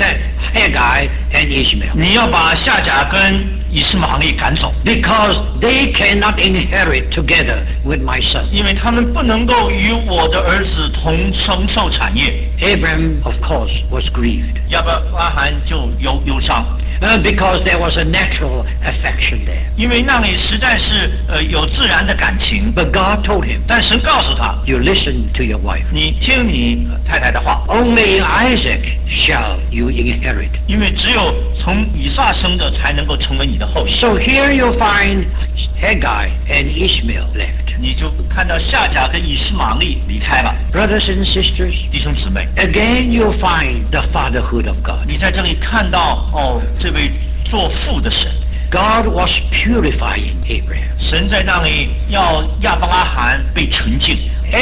Hagar and Ishmael, 你要把夏甲跟以实玛利赶走， because they cannot inherit together with my son. 因为他们不能够与我的儿子同承受产业。 Abraham, of course, was grieved, 亚伯拉罕就忧伤， because there was a natural affection there. 因为那里实在是有自然的感情。 But God told him, 但神告诉他， you listen to your wife. 你听你太太的话， Only in Isaac shall you inherit. 因为只有从以撒生的才能够成为你的后裔。 So here you find Hagar and Ishmael left. 你就看到夏甲跟以实玛利离开了。 Brothers and sisters, 弟兄姊妹， again you find the fatherhood of God. 你在这里看到这位做父的神， God was purifying Abraham. 神在那里要亚伯拉罕被纯净，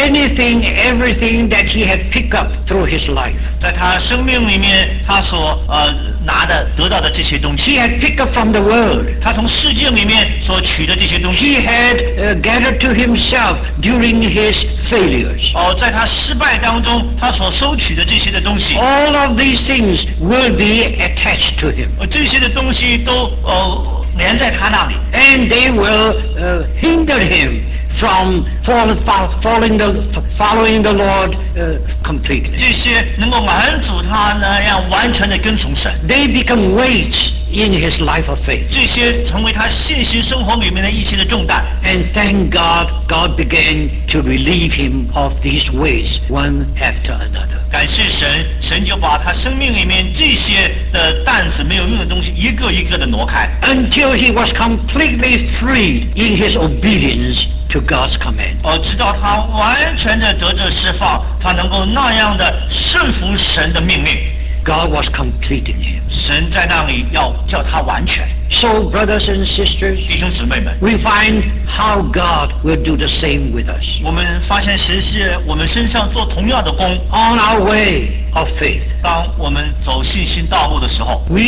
Everything that he had picked up through his life, 在他生命里面他所得到的这些东 he 西， had picked up from the world. 他从世界里面所取的这些东西， He had gathered to himself during his failures. 在他失败当中他所收取的这些的东西， All of these things will be attached to him, 这些的东西都连在他那里， and they will hinder him from following the Lord completely. 这些能够满足他那样完全的跟从神， They become weights in his life of faith. 这些成为他信心生活里面的一切的重担。 And thank God, God began to relieve him of these weights one after another. 感谢神，神就把他生命里面这些的担子没有用的东西一个一个的挪开， Until he was completely freed in his obedience to God's command. 直到他完全的得着释放，他能够那样的顺服神的命令， God was completing him. 神在那里要叫他完全。 So, brothers and sisters, 弟兄姊妹们， we find how God will do the same with us. 我们发现神是我们身上做同样的工。 On our way of faith, 当我们走信心道路的时候， we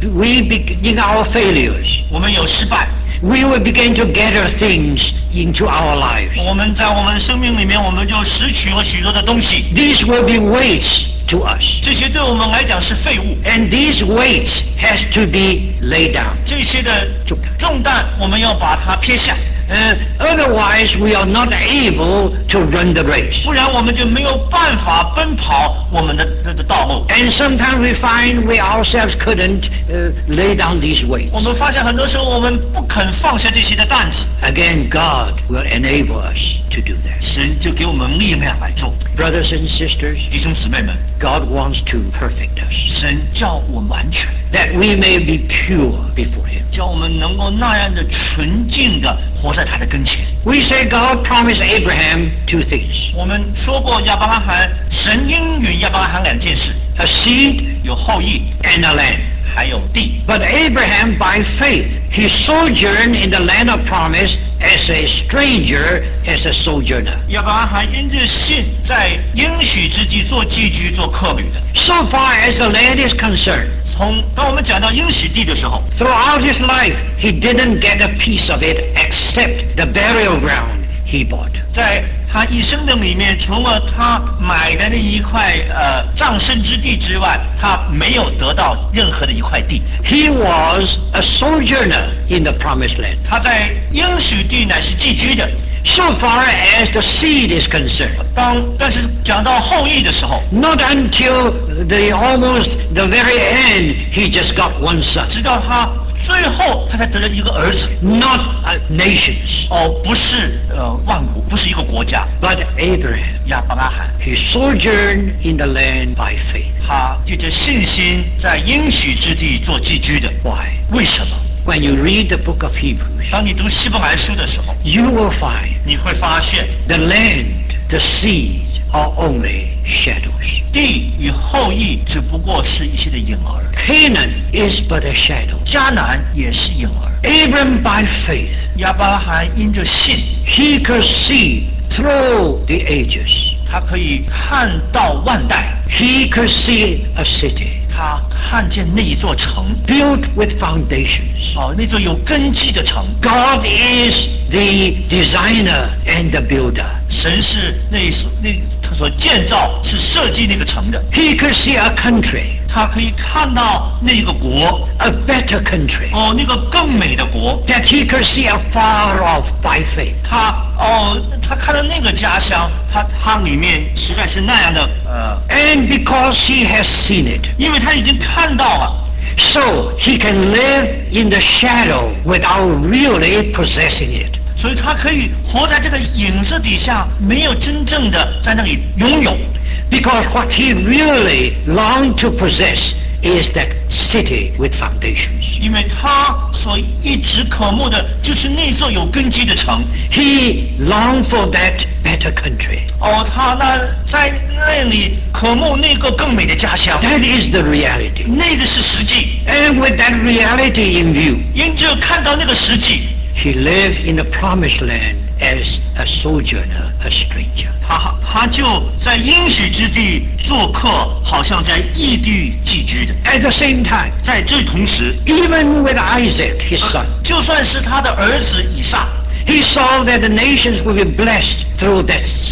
in our failures, 我们有失败， we will begin to gather things into our lives. 我们在我们生命里面，我们就拾取了许多的东西， These will be weights to us. 这些对我们来讲是废物， And these weights has to be laid down. 这些的重担我们要把它撇下， Otherwise, we are not able to run the race. 不然我们就没有办法奔跑我们的道路。 And sometimes we find we ourselves couldn't lay down these weights. 我们发现很多时候我们不肯放下这些的担子， Again, God will enable us to do that. 神就给我们力量来做。 Brothers and sisters, 弟兄姊妹们， God wants to perfect us, 神叫我们完全， that we may be pure before Him. 叫我们能够那样的纯净的活在他的跟前。 We say God promised Abraham two things: 我们说过亚伯拉罕，神应允亚伯拉罕两件事， a seed 有后裔， and a land. 还有地。 But Abraham, by faith, he sojourned in the land of promise as a stranger, as a sojourner. 亚伯拉罕因着信，在应许之地做寄居、做客旅的。 So far as the land is concerned, 当我们讲到应许地的时候， throughout his life, he didn't get a piece of it except the burial ground he bought. 在他一生的里面，除了他买的那一块葬身之地之外，他没有得到任何的一块地。 He was a sojourner in the promised land. 他在应许地乃是寄居的。 So far as the seed is concerned, 但是讲到后裔的时候， not until almost the very end, he just got one son. 直到他最后他才得了一个儿子。 Not nations, 不是万国，不是一个国家。 but Abraham. 亚伯拉罕， He sojourned in the land by faith. 他借着信心在应许之地做寄居的。 Why? 为什么？ When you read the book of Hebrews, 当你读希伯来书的时候， you will find 你会发现 the land, the seed are only shadows. 地与后裔只不过是一些的影儿， Canaan is but a shadow. 迦南也是影儿。 Abram by faith, 亚伯拉罕因着信， he could see through the ages. 他可以看到万代， He could see a city 他看见那一座城， built with foundations. 那座有根基的城。 God is the designer and the builder. 神是他所建造、是设计那个城的。 He could see a country, 他可以看到那个国， a better country, 那个更美的国。 that he could see afar off by faith. 他看到那个家乡，他里面实在是那样的 And because he has seen it, 因为他已经看到了， so he can live in the shadow without really possessing it. 所以他可以活在这个影子底下，没有真正的在那里拥有。 Because what he really longed to possess is that city with foundations. 因为他所一直渴慕的就是那座有根基的城。 He longed for that better country. 他在那里渴慕那个更美的家乡。 That is the reality. 那个是实际。 And with that reality in view, 因着看到那个实际， he lived in the promised land as a sojourner, a stranger. 他就在应许之地做客，好像在异地寄居的。 At the same time, 在这同时， even with Isaac, his son, 就算是他的儿子以撒， he saw that the nations would be blessed through that seed.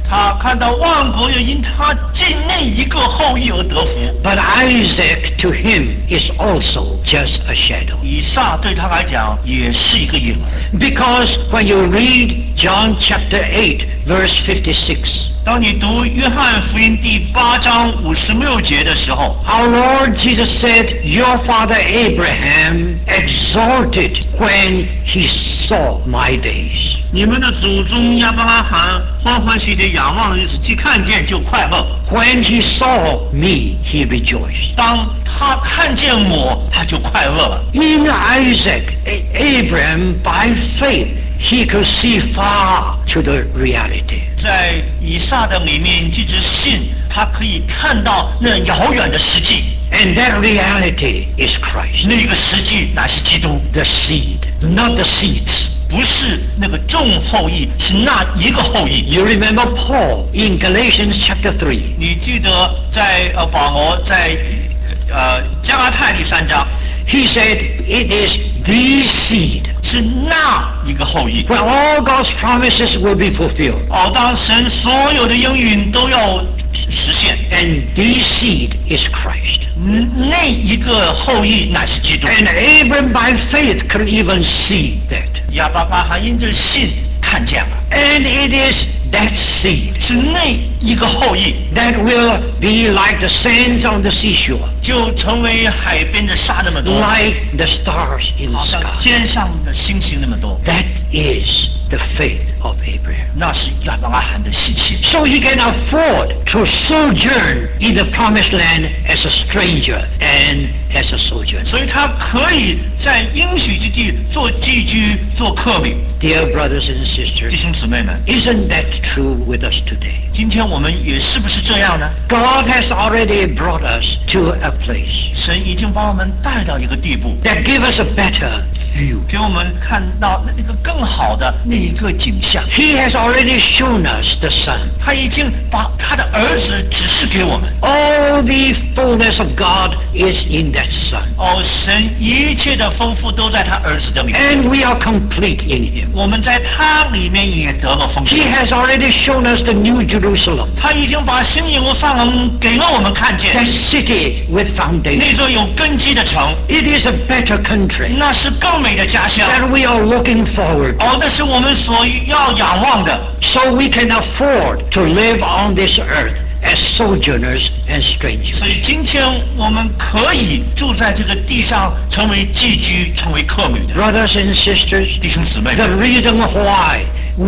他看到万国要因他境内一个后裔而得福。 But Isaac to him is also just a shadow. 以撒对他来讲也是一个影儿。 Because when you read John chapter 8, verse 56, 当你读约翰福音第8章56节的时候， our Lord Jesus said, Your father Abraham exulted when he saw my days. 你们的祖宗亚伯拉罕欢欢喜喜地仰望的意思，既看见就快乐。 When he saw me, he rejoiced. 当他看见我，他就快乐了。 In Isaac, Abraham, by faith, he could see far to the reality. 在以撒的里面，即使信，他可以看到那遥远的实际。 And that reality is Christ. 那个实际乃是基督， The seed, not the seeds. 不是那个众后裔，是那一个后裔。 You remember Paul in Galatians chapter 3. 你记得在保罗在加拉太第3章， He said, It is the seed 是那一个后裔。 where all God's promises will be fulfilled. 当神所有的应允都要实现， And the seed is Christ. 那一个后裔乃是基督。 And Abraham by faith could even see that. 亚伯拉罕因着信看见了， And it is that seed 是那一个后裔， that will be like the sands on the seashore, 就成为海边的沙那么多， like the stars in the 好像 sky. 天上的星星那么多。 That is the faith of Abraham. 那是亚伯拉罕的信心， So he can afford to sojourn in the promised land as a stranger and as a sojourner. 所以他可以在应许之地做寄居、做客旅。 Dear brothers and 弟 sisters, 兄姊妹们， isn't that true with us today? 今天我们也是不是这样呢？ God has already brought us to a place 神已经把我们带到一个地步， that gives us a better view. 给我们看到那个更好的那一个景象。 He has already shown us the Son. 他已经把他的儿子指示给我们。 All the fullness of God is in that Son. 神一切的丰富都在他儿子的里面， And we are complete in Him. 我们在他里面也得了丰 He 盛。 has already shown us the New Jerusalem, 他已经把新耶路撒冷给了我们看见， that city with 那 foundation. 座有根基的城， It is a better country 那是更美的家乡。 that we are looking forward to. 那是我们所要仰望的。 So we can afford to live on this earth as sojourners and strangers. 所以今天我们可以住在这个地上，成为寄居，成为客旅的 Brothers and sisters, 弟兄姊妹 the 们。 reason why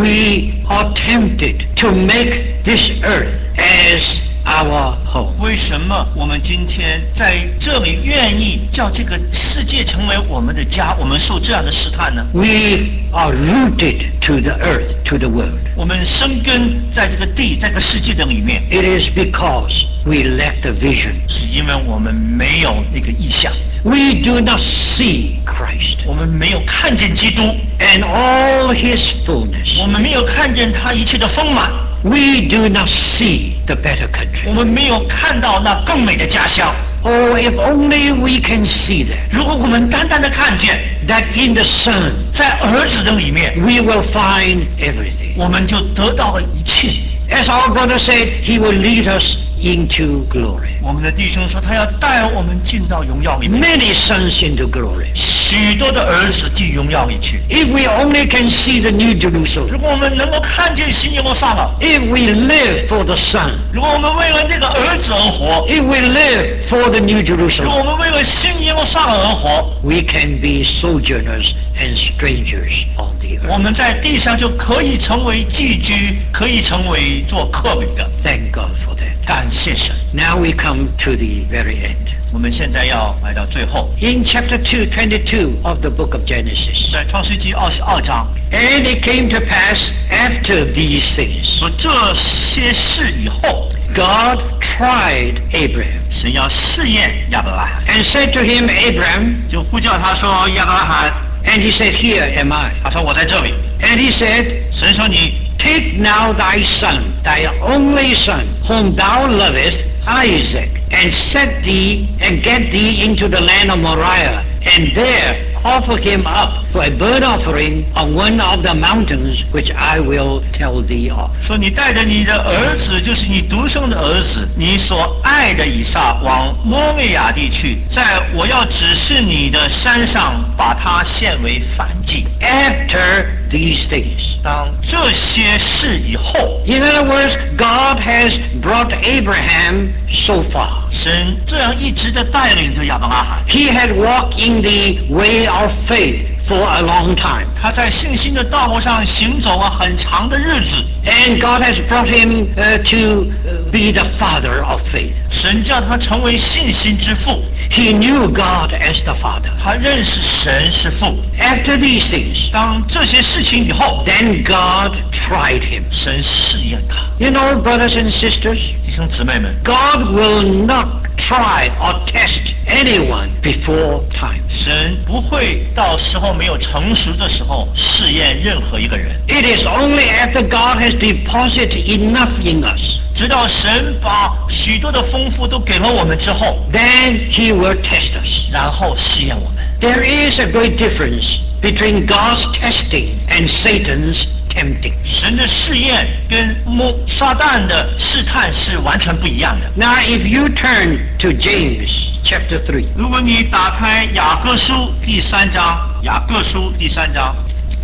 we are tempted to make this earth as our home 为什么我们今天在这里愿意叫这个世界成为我们的家？我们受这样的试探呢？ we are rooted to the earth, to the world. 我们生根在这个地，在这个世界的里面， It is because we lack the vision. 是因为我们没有那个意向， We do not see Christ 我们没有看见基督， and all His fullness. 我们没有看见他一切的丰满， We do not see the better 我 country. 们没有看到那更美的家乡。 Oh, if only we can see that, 如果我们单单的看见， that in the Son 在儿子的里面， we will find everything. 我们就得到了一切。 As our brother said, He will lead us into glory. 我们的弟兄说，他要带我们进到荣耀里面， Many sons into glory. 许多的儿子进荣耀里去。 If we only can see the New 如 Jerusalem, 果我们能够看见新耶路撒冷， if we live for the Son, 如果我们为了这个儿子而活， if we live for the New 如果 Jerusalem, 我们为了新耶路撒冷而活， we can be sojourners and strangers on the 我 earth. 们在地上就可以成为寄居，可以成为做客旅的。 Thank God for that. 感谢神。 Now we come to the very end. 我们现在要来到最后， In chapter 22 of the book of Genesis, 在创世纪22章 and it came to pass after these things, 说这些事以后， God tried Abraham 神要试验亚伯拉罕， and said to him, Abraham, 就呼叫他说亚伯拉罕， and he said, Here am I. 他说我在这里。 And he said, 神说你 Take now thy son, thy only son, whom thou lovest, Isaac, and set thee and get thee into the land of Moriah, and there offer him up for a burnt offering on one of the mountains which I will tell thee of. 说你带着你的儿子，就是你独生的儿子，你所爱的以撒，往摩利亚地去，在我要指示你的山上，把他献为燔祭。 After these things. 当这些事以后， In other words, God has brought Abraham so far. 神这样一直的带领着亚伯拉罕， He had walked in the way of faith for a long time. 他在信心的道路上行走了很长的日子， And God has brought him to be the father of faith. 神叫他成为信心之父， He knew God as the father. 他认识神是父。 After these things, 当这些事情以后， then God tried him. 神试验他。 You know, brothers and sisters, 弟兄姊妹们， God will not try or test anyone before time. 神不会到时候没有成熟的时候试验任何一个人， It is only after God has deposited enough in us, 直到神把许多的丰富都给了我们之后， then He will test us. 然后试验我们。 There is a great difference between God's testing and Satan's tempting. 神的试验跟撒旦的试探是完全不一样的。 Now, if you turn to James chapter 3, 如果你打开雅各书第3章，雅各书第3章，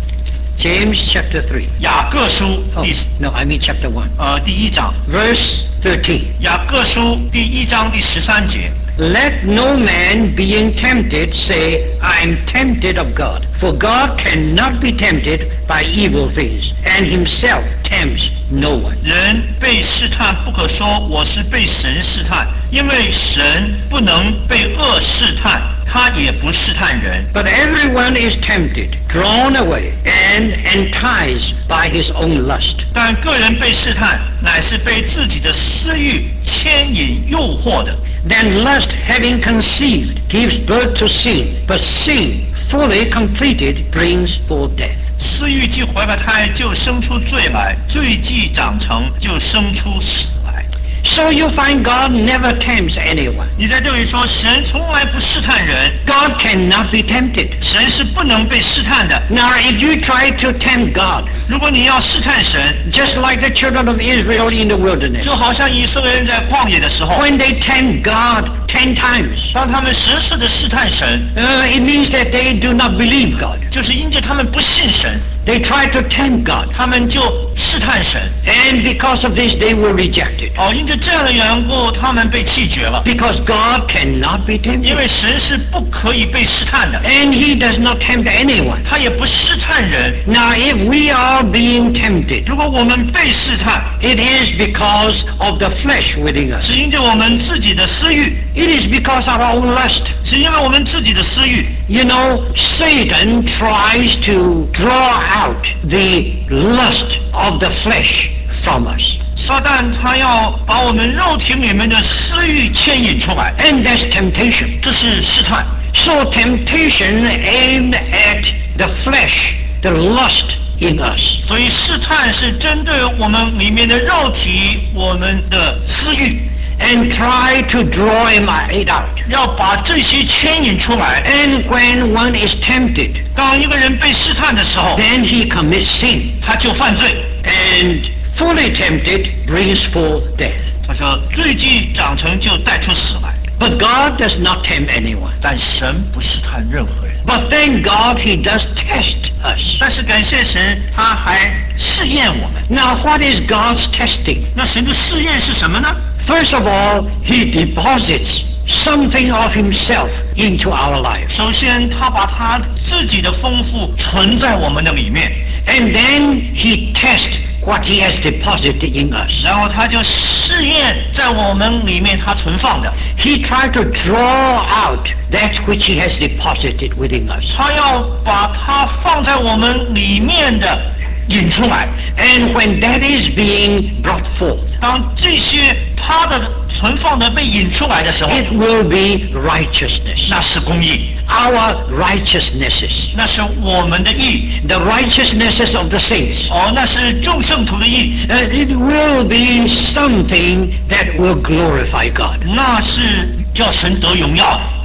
James chapter 3. 雅各书 Oh, 第 no, I mean chapter 1. 第1章， Verse 13. 雅各书第1章第13节。 Let no man being tempted say, I am tempted of God. For God cannot be tempted by evil things, and himself tempts no one. 人被试探，不可说我是被神试探，因为神不能被恶试探，他也不试探人。 But everyone is tempted, drawn away, and enticed by his own lust. 但个人被试探，乃是被自己的私欲牵引诱惑的。 Then lust, having conceived, gives birth to sin, but sin, fully completed, brings forth death. 私欲既怀了胎，就生出罪来；罪既长成，就生出死来。 So you find God never tempts anyone. 你在这里说，神从来不试探人， God cannot be tempted. 神是不能被试探的。 Now, if you try to tempt God, 如果你要试探神， just like the children of Israel in the wilderness, 就好像以色列人在旷野的时候， when they tempt God 10 times, 当他们10次的试探神， it means that they do not believe God. 就是因着他们不信神， They try to tempt God, 他们就试探神。 and because of this, they were rejected. 因着这样的缘故，他们被弃绝了。 Because God cannot be 因为 tempted, 神是不可以被试探的， and He does not tempt anyone. 他也不试探人。 Now, if we are being tempted, 如果我们被试探， it is because of the flesh within us. 是因着我们自己的私欲， It is because of our own lust. 是因为我们自己的私欲。 You know, Satan tries to draw out the lust of the flesh from us. 撒旦他要把我们肉体里面的私欲牵引出来， And that's temptation. 这是试探。 So temptation aimed at the flesh, the lust in us. 所以试探是针对我们里面的肉体，我们的私欲， And try to draw it out. 要把这些牵引出来。 And when one is tempted, 当一个人被试探的时候， then he commits sin. 他就犯罪。 And fully tempted brings forth death. 他说罪既长成就带出死来， But God does not tempt anyone. 但神不试探任何人。 But thank God He does test us. 但是感谢神，他还试验我们。 Now, what is God's testing? 那神的试验是什么呢？ First of all, He deposits something of Himself into our lives. 首先，他把他自己的丰富存在我们的里面， And then He tests what He has deposited in us. 然后他就试验在我们里面他存放的， He tries to draw out that which He has deposited within us. 他要把它放在我们里面的引出来。 And when that is being brought forth, 当这些他的存放的被引出来的时候， it will be righteousness. 那是公义， Our righteousnesses. 那是我们的义， The righteousnesses of the saints. 那是众圣徒的义， It will be something that will glorify God. 那是叫神得荣耀的。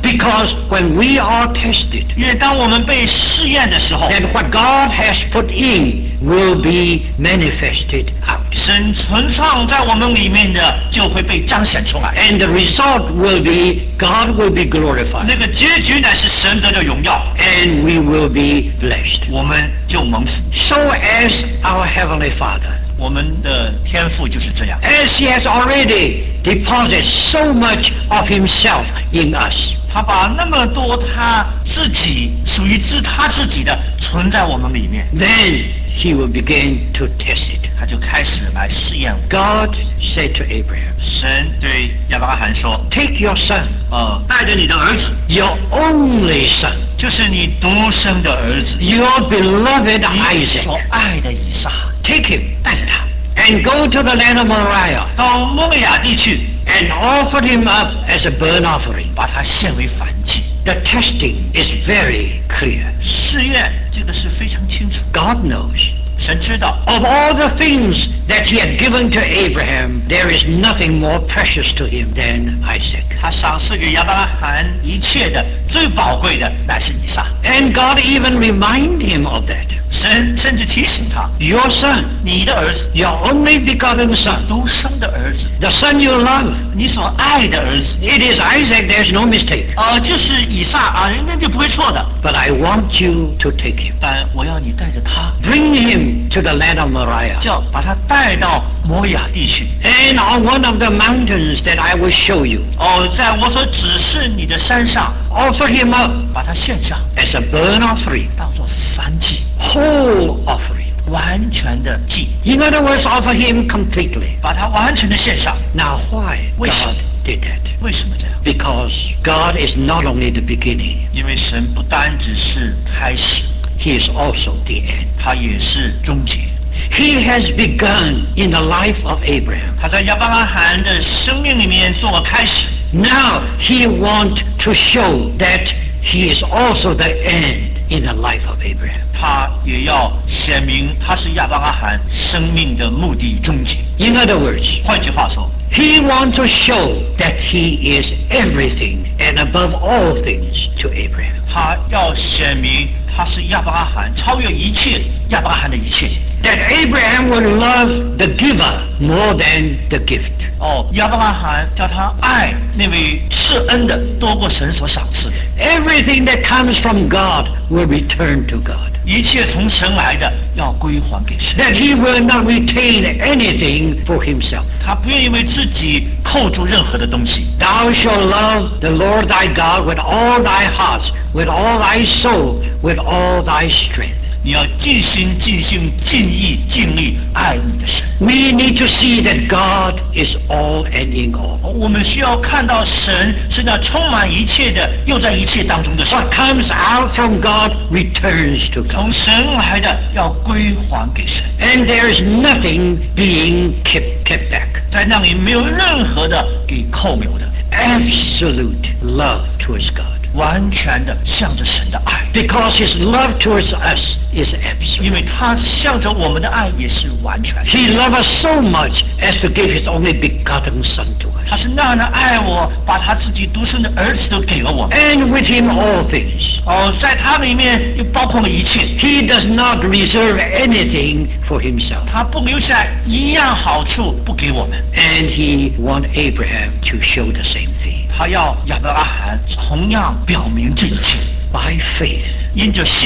Because when we are tested, 因为当我们被试验的时候， then what God has put in will be manifested out. 神存放在我们里面的就会被彰显出来， And the result will be God will be glorified. 那个结局乃是神得的荣耀， And we will be blessed. 我们就蒙福。 So as our Heavenly Father, 我们的天父就是这样， as He has already deposited so much of Himself in us, 他把那么多他自己属于他自己的存在我们里面， then He will begin to test it. 他就开始来试验我。 God said to Abraham, 神对亚伯拉罕说 take your son,：“ 带着你的儿子， your only son, 就是你独生的儿子， your beloved 你所 Isaac, 爱的以撒， take him 带着他 and go to the land of Moriah 到摩利亚地去， and offer him up as a burnt offering. 把他献为燔祭。 The testing is very clear. 试验这个是非常清楚， God knows. 神知道 Of all the things that He had given to Abraham, there is nothing more precious to him than Isaac. 他赏赐给亚伯拉罕一切的最宝贵的乃是以撒。 And God even reminded him of that. 神甚至提醒他， Your son, 你的儿子， your only begotten son, 独生的儿子， the son you love. 你所爱的儿子， It is Isaac, there's no mistake. 就是以撒啊，那就不会错的。 But I want you to take him. 但我要你带着他， Bring him to the land of Moriah. 叫把他带到摩亚地去。 And on one of the mountains that I will show you, 在我所指示你的山上， offer him up 把他献上， as a burnt offering, 当作燔祭， whole offering. 完全的祭， In other words, offer him completely. 把他完全的献上。 Now, why Wait. God did that? 为什么这样？ Because God is not only the beginning, 因为神不单只是开始， He is also the end. 他也是终结。 He has begun in the life of Abraham. 他在亚伯拉罕的生命里面做了开始， Now He wants to show that He is also the end in the life of Abraham. 他也要显明他是亚伯拉罕生命的目的终结。 In other words, 换句话说， He wants to show that He is everything and above all things to Abraham. 他要显明他是亚伯拉罕超越一切亚伯拉罕的一切。 That Abraham will love the giver more than the gift. 亚伯拉罕叫他爱那位赐恩的多过神所赏赐的。 Everything that comes from God will return to God. 一切从神来的要归还给神。 That He will not retain anything for Himself. 他不愿意为自己扣住任何的东西。 Thou shalt love the Lord thy God with all thy heart, with all thy soul, with all thy strength. 你要尽心、尽性、尽意、尽力爱你的神。 We need to see that God is all and in all. 我们需要看到神是那充满一切的，又在一切当中的神。 What comes out from God returns to God. 从神来的要归还给神， And there is nothing being kept back. 在那里没有任何的给扣留的， Absolute love towards God. 完全的向着神的爱， Because His love towards us is absolute. 因为他向着我们的爱也是完全的。 He loved us so much as to give His only begotten Son to us. 他是那样的爱我，把他自己独生的儿子都给了我们。 And with Him all things. 在他里面又包括了一切， He does not reserve anything for Himself. 他不留下一样好处不给我们。 And He wants Abraham to show the same thing. 他要亚伯拉罕同样表明这一切， By faith, 因着信，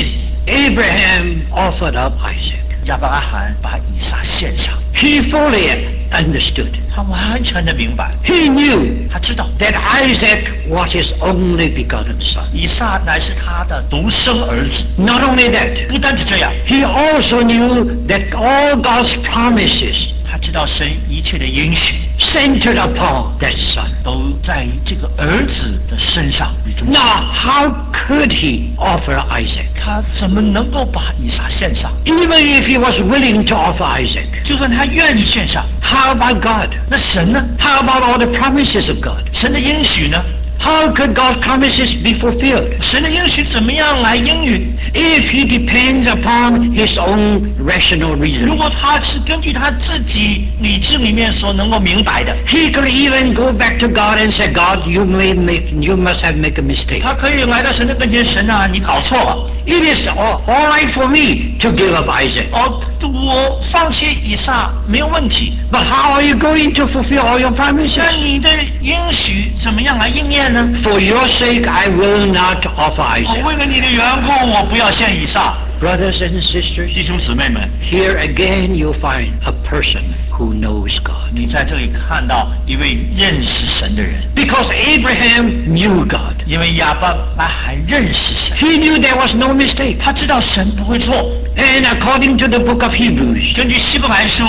Abraham offered up Isaac. 亚伯拉罕把以撒献上。 He fully understood. 他完全的明白， He knew 他知道 that Isaac was his only begotten son. 以撒乃是他的独生儿子。 Not only that, 不单止这样， he also knew that all God's promises 他知道神一切的应许 centered upon that son. 都在这个儿子的身上为中心。 Now, how could he offer Isaac? 他怎么能够把以撒献上？ Even if he was willing to offer Isaac, 就算他愿意献上， how about God? 那神呢？ How about all the promises of God? 神的应许呢？ How could God's promises be fulfilled? 神的应许怎么样来应允？ If he depends upon his own rational 如 reason. 果他是根据他自己理智里面所能够明白的， He could even go back to God and say, God, you must have made a mistake. 他可以来到神的跟前，神啊，你搞错了。 It is all right for me to give up Isaac. 哦，我放弃以撒没有问题， But how are you going to fulfill all your 那 promises? 你的应许怎么样来应验呢？ For your sake, I will not offer 哦， Isaac. 为了你的缘故，我不要献以撒。 Brothers and sisters, 弟兄姊妹们， here again you'll find a person who knows God. 你在这里看到一位认识神的人， Because Abraham knew God. 因为亚伯拉罕认识神， He knew there was no mistake. 他知道神不会错。 And according to the book of Hebrews, 根据希伯来书，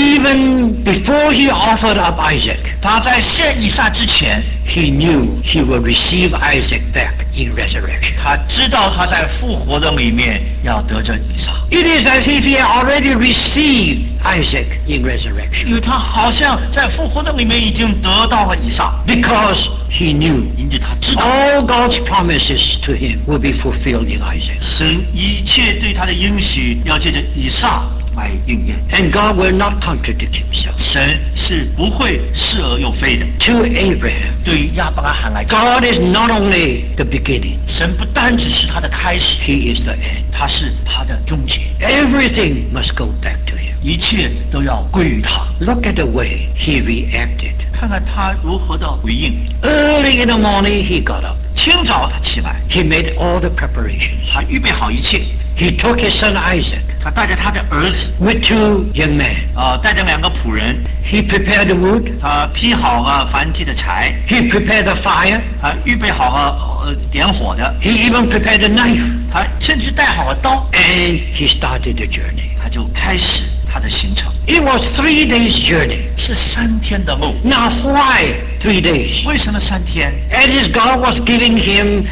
even before he offered up Isaac, 他在献以撒之前， he knew he would receive Isaac back in resurrection. 他知道他在复活的里面要得着以撒， It is as if he had already received Isaac in 因 resurrection 为他好像在复活的里面已经得到了以撒， because he knew 因此他知道 all God's promises to him will be fulfilled in Isaac. 神一切对他的应许要借着以撒来应验。 And God will not contradict himself. 神是不会是而又非的。 To Abraham, 对于亚伯拉罕来讲， God is not only the beginning, 神不单只是他的开始， he is the end. 他是他的终结， Everything must go back to him. 一切都要归于他。 Look at the way he reacted. 看看他如何的回应。 Early in the morning, he got up. 清早他起来， He made all the preparations. 他预备好一切， He took his son Isaac 他带着他的儿子， with 2 young men. 带着2个仆人， He prepared the wood. 他劈好了燔祭的柴， He prepared the fire. 他预备好了点火的， He even prepared the knife. 他甚至带好了刀， And he started the journey. 他就开始他的行程。 It was 3 days' journey. 是3天的路， Now, why 3 days? 为什么3天？ And his God was giving him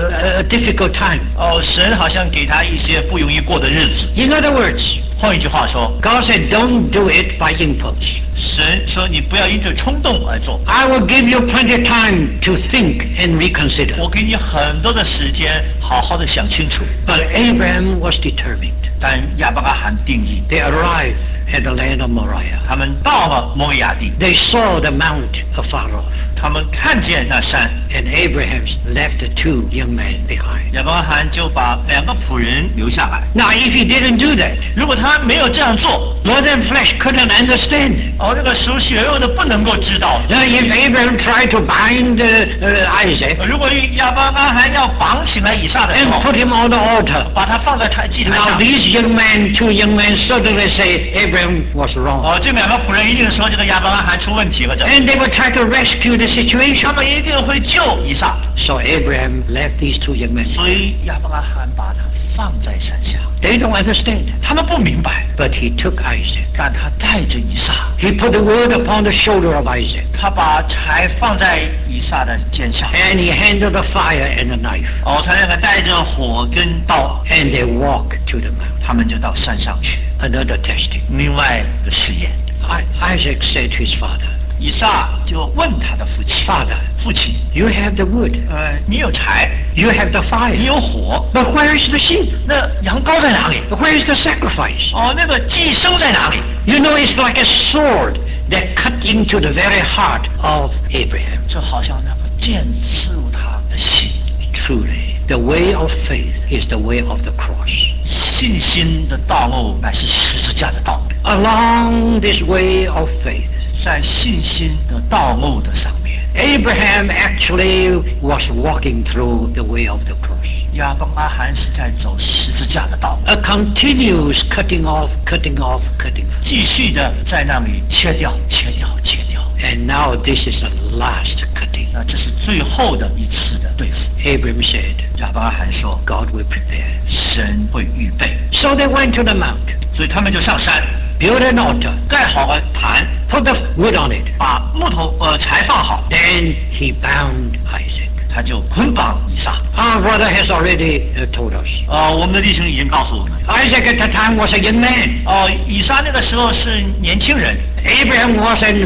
a difficult time. 神好像给他一些不容易过的日子。 In other words, 换一句话说， God said, don't do it by impulse. 神说你不要因着冲动而做， I will give you plenty of time to think and reconsider. 我给你很多的时间，好好的想清楚。 But Abraham was determined. 但亚伯拉罕定义， They arrived at the land of Moriah. 他们到了摩利亚地， They saw the mount of Pharaoh. 他们看见那山， And Abraham left the 2 young men behind. 亚伯拉罕就把2个仆人留下来。 Now, if he didn't do that, 如果他没有这样做， blood and flesh couldn't understand. 这个属血肉的不能够知道。 Now, if Abraham tried to bind Isaac 如果亚伯拉罕要绑起来以撒的时 and 候， put him on the altar, 把他放在祭坛 now 上， these young men, 2 young men, suddenly say Abraham was wrong. 这2个仆人一定说这个亚伯拉罕出问题了，这 And they would try to rescue the 他 situation. 们一定会救以撒。 So Abraham left these 2 young men. 所以亚伯拉罕把他放在山下， They don't understand. 他们不明白， But he took Isaac. 但他带着以撒， He put the wood upon the shoulder of Isaac. 他把柴放在以撒的肩上， And he handled the fire and the knife. 他2个带着火跟刀， And they walked to the mount. 他们就到山上去。 Another testing. 另外的试验， Isaac said to his father, 以撒就问他的父亲 Father, 父亲， you have the wood, 你有柴， you have the 你 fire, 有火， but where is the sheep? 那羊羔在哪里？ Where is the sacrifice? 那个寄生在哪里？ You know, it's like a sword that cut into the very heart of Abraham. 这好像那个剑刺入他的心。 Truly, the way of faith is the way of the cross. 信心的道路乃是十字架的道路， Along this way of faith, 在信心的道路的上面， Abraham actually was walking through the way of the cross. 亚伯拉罕是在走十字架的道路， A continuous cutting off, cutting off, cutting off. 继续的在那里切掉、切掉、切掉。 And now this is the last cutting. 那这是最后的一次的对付。 Abraham said, 亚伯拉罕说 God will prepare. 神会预备， So they went to the mount, 所以他们就上山， built an altar, 盖好了坛， put the wood on it. 把木头柴放好， Then he bound Isaac. 他就捆绑以撒。 Our brother has already told us. 我们的弟兄已经告诉我们， Isaac at the time was a young man. 以撒那个时候是年轻人， Abraham was an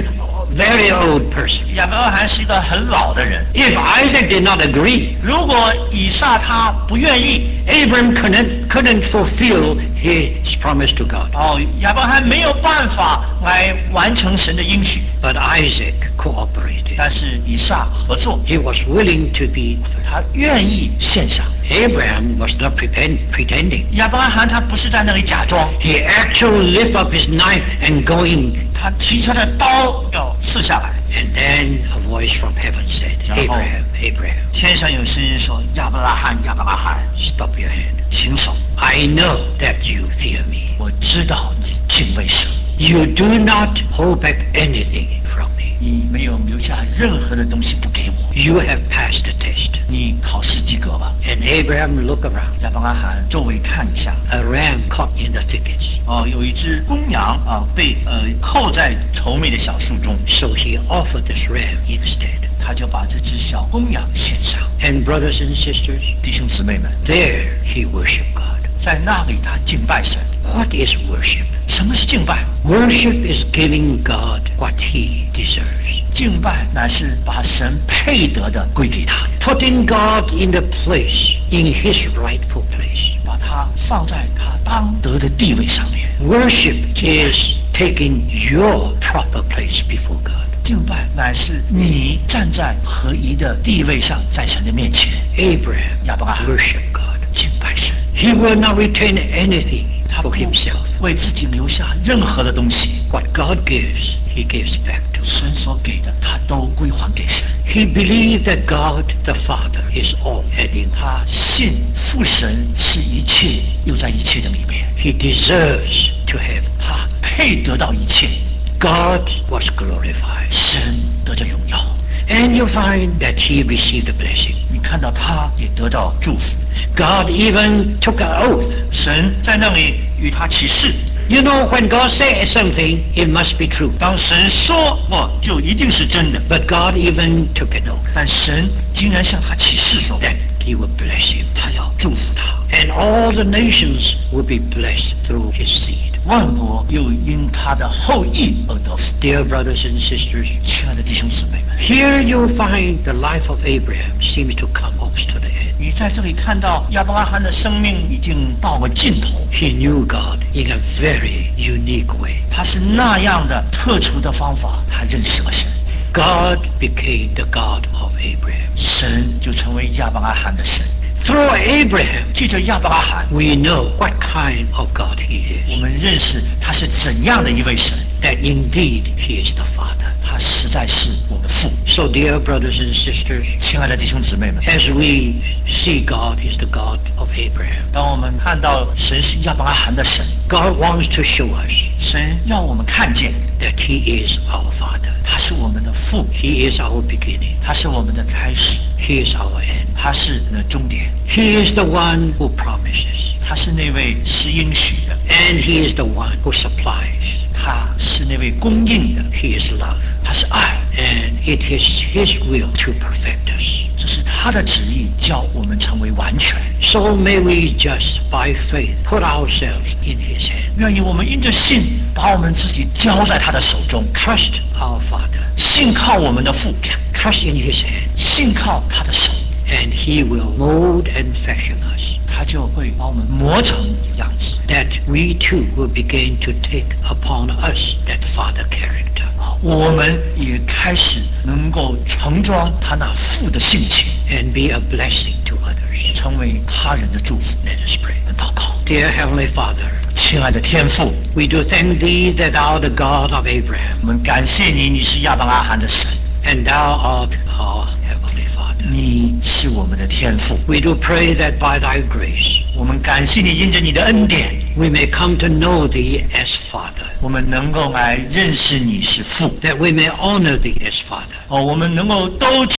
very old person. 亚伯拉罕是一个很老的人。 If Isaac did not agree, 如果以撒他不愿意， Abram couldn't fulfill his promise to God. 亚伯拉罕没有办法来完成神的应许。 But Isaac cooperated. 但是以撒合作， He was willing to be. 他愿意献上。 Abraham was not pretending. 亚伯拉罕他不是在那里假装， He actually lifted up his knife and going. 他提出他的刀要刺下来。 And then a voice from heaven said, Abraham, Abraham, 天上有声音说：“亚伯拉罕，亚伯拉罕， stop your hand. 停手！ I know that you fear me. 我知道你敬畏神， You do not hold back anything from me. 你没有留下任何的东西不给我。 You have passed the test. 你考试及格吧。” And Abraham looked around. 亚伯拉罕周围看一下， A ram caught in the thickets. 有一只公羊被扣在稠密的小树中， So he offered this ram instead. 他就把这只小公羊献上。 And brothers and sisters, 弟兄姊妹们， there he worshiped God. 在那里他敬拜神。 What is worship? 什么是敬拜？ Worship is giving God what he deserves. 敬拜乃是把神配得的归给他， Putting God in the place, in his rightful place. 把他放在他当得的地位上面。 Worship is taking your proper place before God. 敬拜乃是你站在合宜的地位上，在神的面前。 Abraham 亚伯拉罕 worshiped God. 敬拜神， He will not retain anything 他不 for himself. 为自己留下任何的东西。 What God gives, he gives back to us. 神所给的，他都归还给神。 He believed that God the Father is all and in. 他信父神是一切，又在一切的里面。 He deserves to have. 他配得到一切， God was glorified. 神得着荣耀。 And you find that he received a blessing. 你看到他也得到祝福。 God even took an oath. 神在那里与他起誓。 You know, when God says something, it must be true. 当神说过，就一定是真的。 But God even took an oath 但神竟然向他起誓说， that he would bless him. 他要祝福他， And all the nations will be blessed through his seed. 万国又因他的后裔而得福。 Dear brothers and sisters, 亲爱的弟兄姊妹们， here you'll find the life of Abraham seems to come almost to the end. 你在这里看到亚伯拉罕的生命已经到了尽头， He knew God in a very unique way. 他是那样的特殊的方法，他认识了神， God became the God of Abraham. 神就成为亚伯拉罕的神。 Through Abraham, 借着亚伯拉罕， we know what kind of God he 我 is. 们认识他是怎样的一位神， That indeed he is the Father. 他实在是我们父。 So dear brothers and sisters, 亲爱的弟兄姊妹们， as we see God is the God of Abraham, 当我们看到神是亚伯拉罕的神， God wants to show us 神让我们看见 that he is our Father. 他是我们的父， He is our beginning. 他是我们的开始， He is our end. 他是终点， He is the one who promises. 他是那位是应许的， And he is the one who supplies. 他是那位供应的， He is love. 他是爱， And it is his will to perfect us. 这是他的旨意，叫我们成为完全。 So may we just by faith put ourselves in his hand. 愿意我们因着信，把我们自己交在他的手中， Trust our Father. 信靠我们的父， Trust in his hand. 信靠他的手， And he will mold and fashion us. 他就会把我们磨成样子。 That we too will begin to take upon us that Father character. 我们也开始能够盛装他那父的性情， And be a blessing to others. 成为他人的祝福。 Let us pray. 祷告， Dear Heavenly Father, 亲爱的天父， we do thank thee that thou art the God of 我 Abraham, 们感谢你，你是亚伯拉罕的神， and thou art our Heavenly Father. 你是我们的天父。 We do pray that by thy grace 我们感谢你，因着你的恩典， we may come to know thee as Father, 我们能够来认识你是父。 that we may honor thee as Father, 我们能够都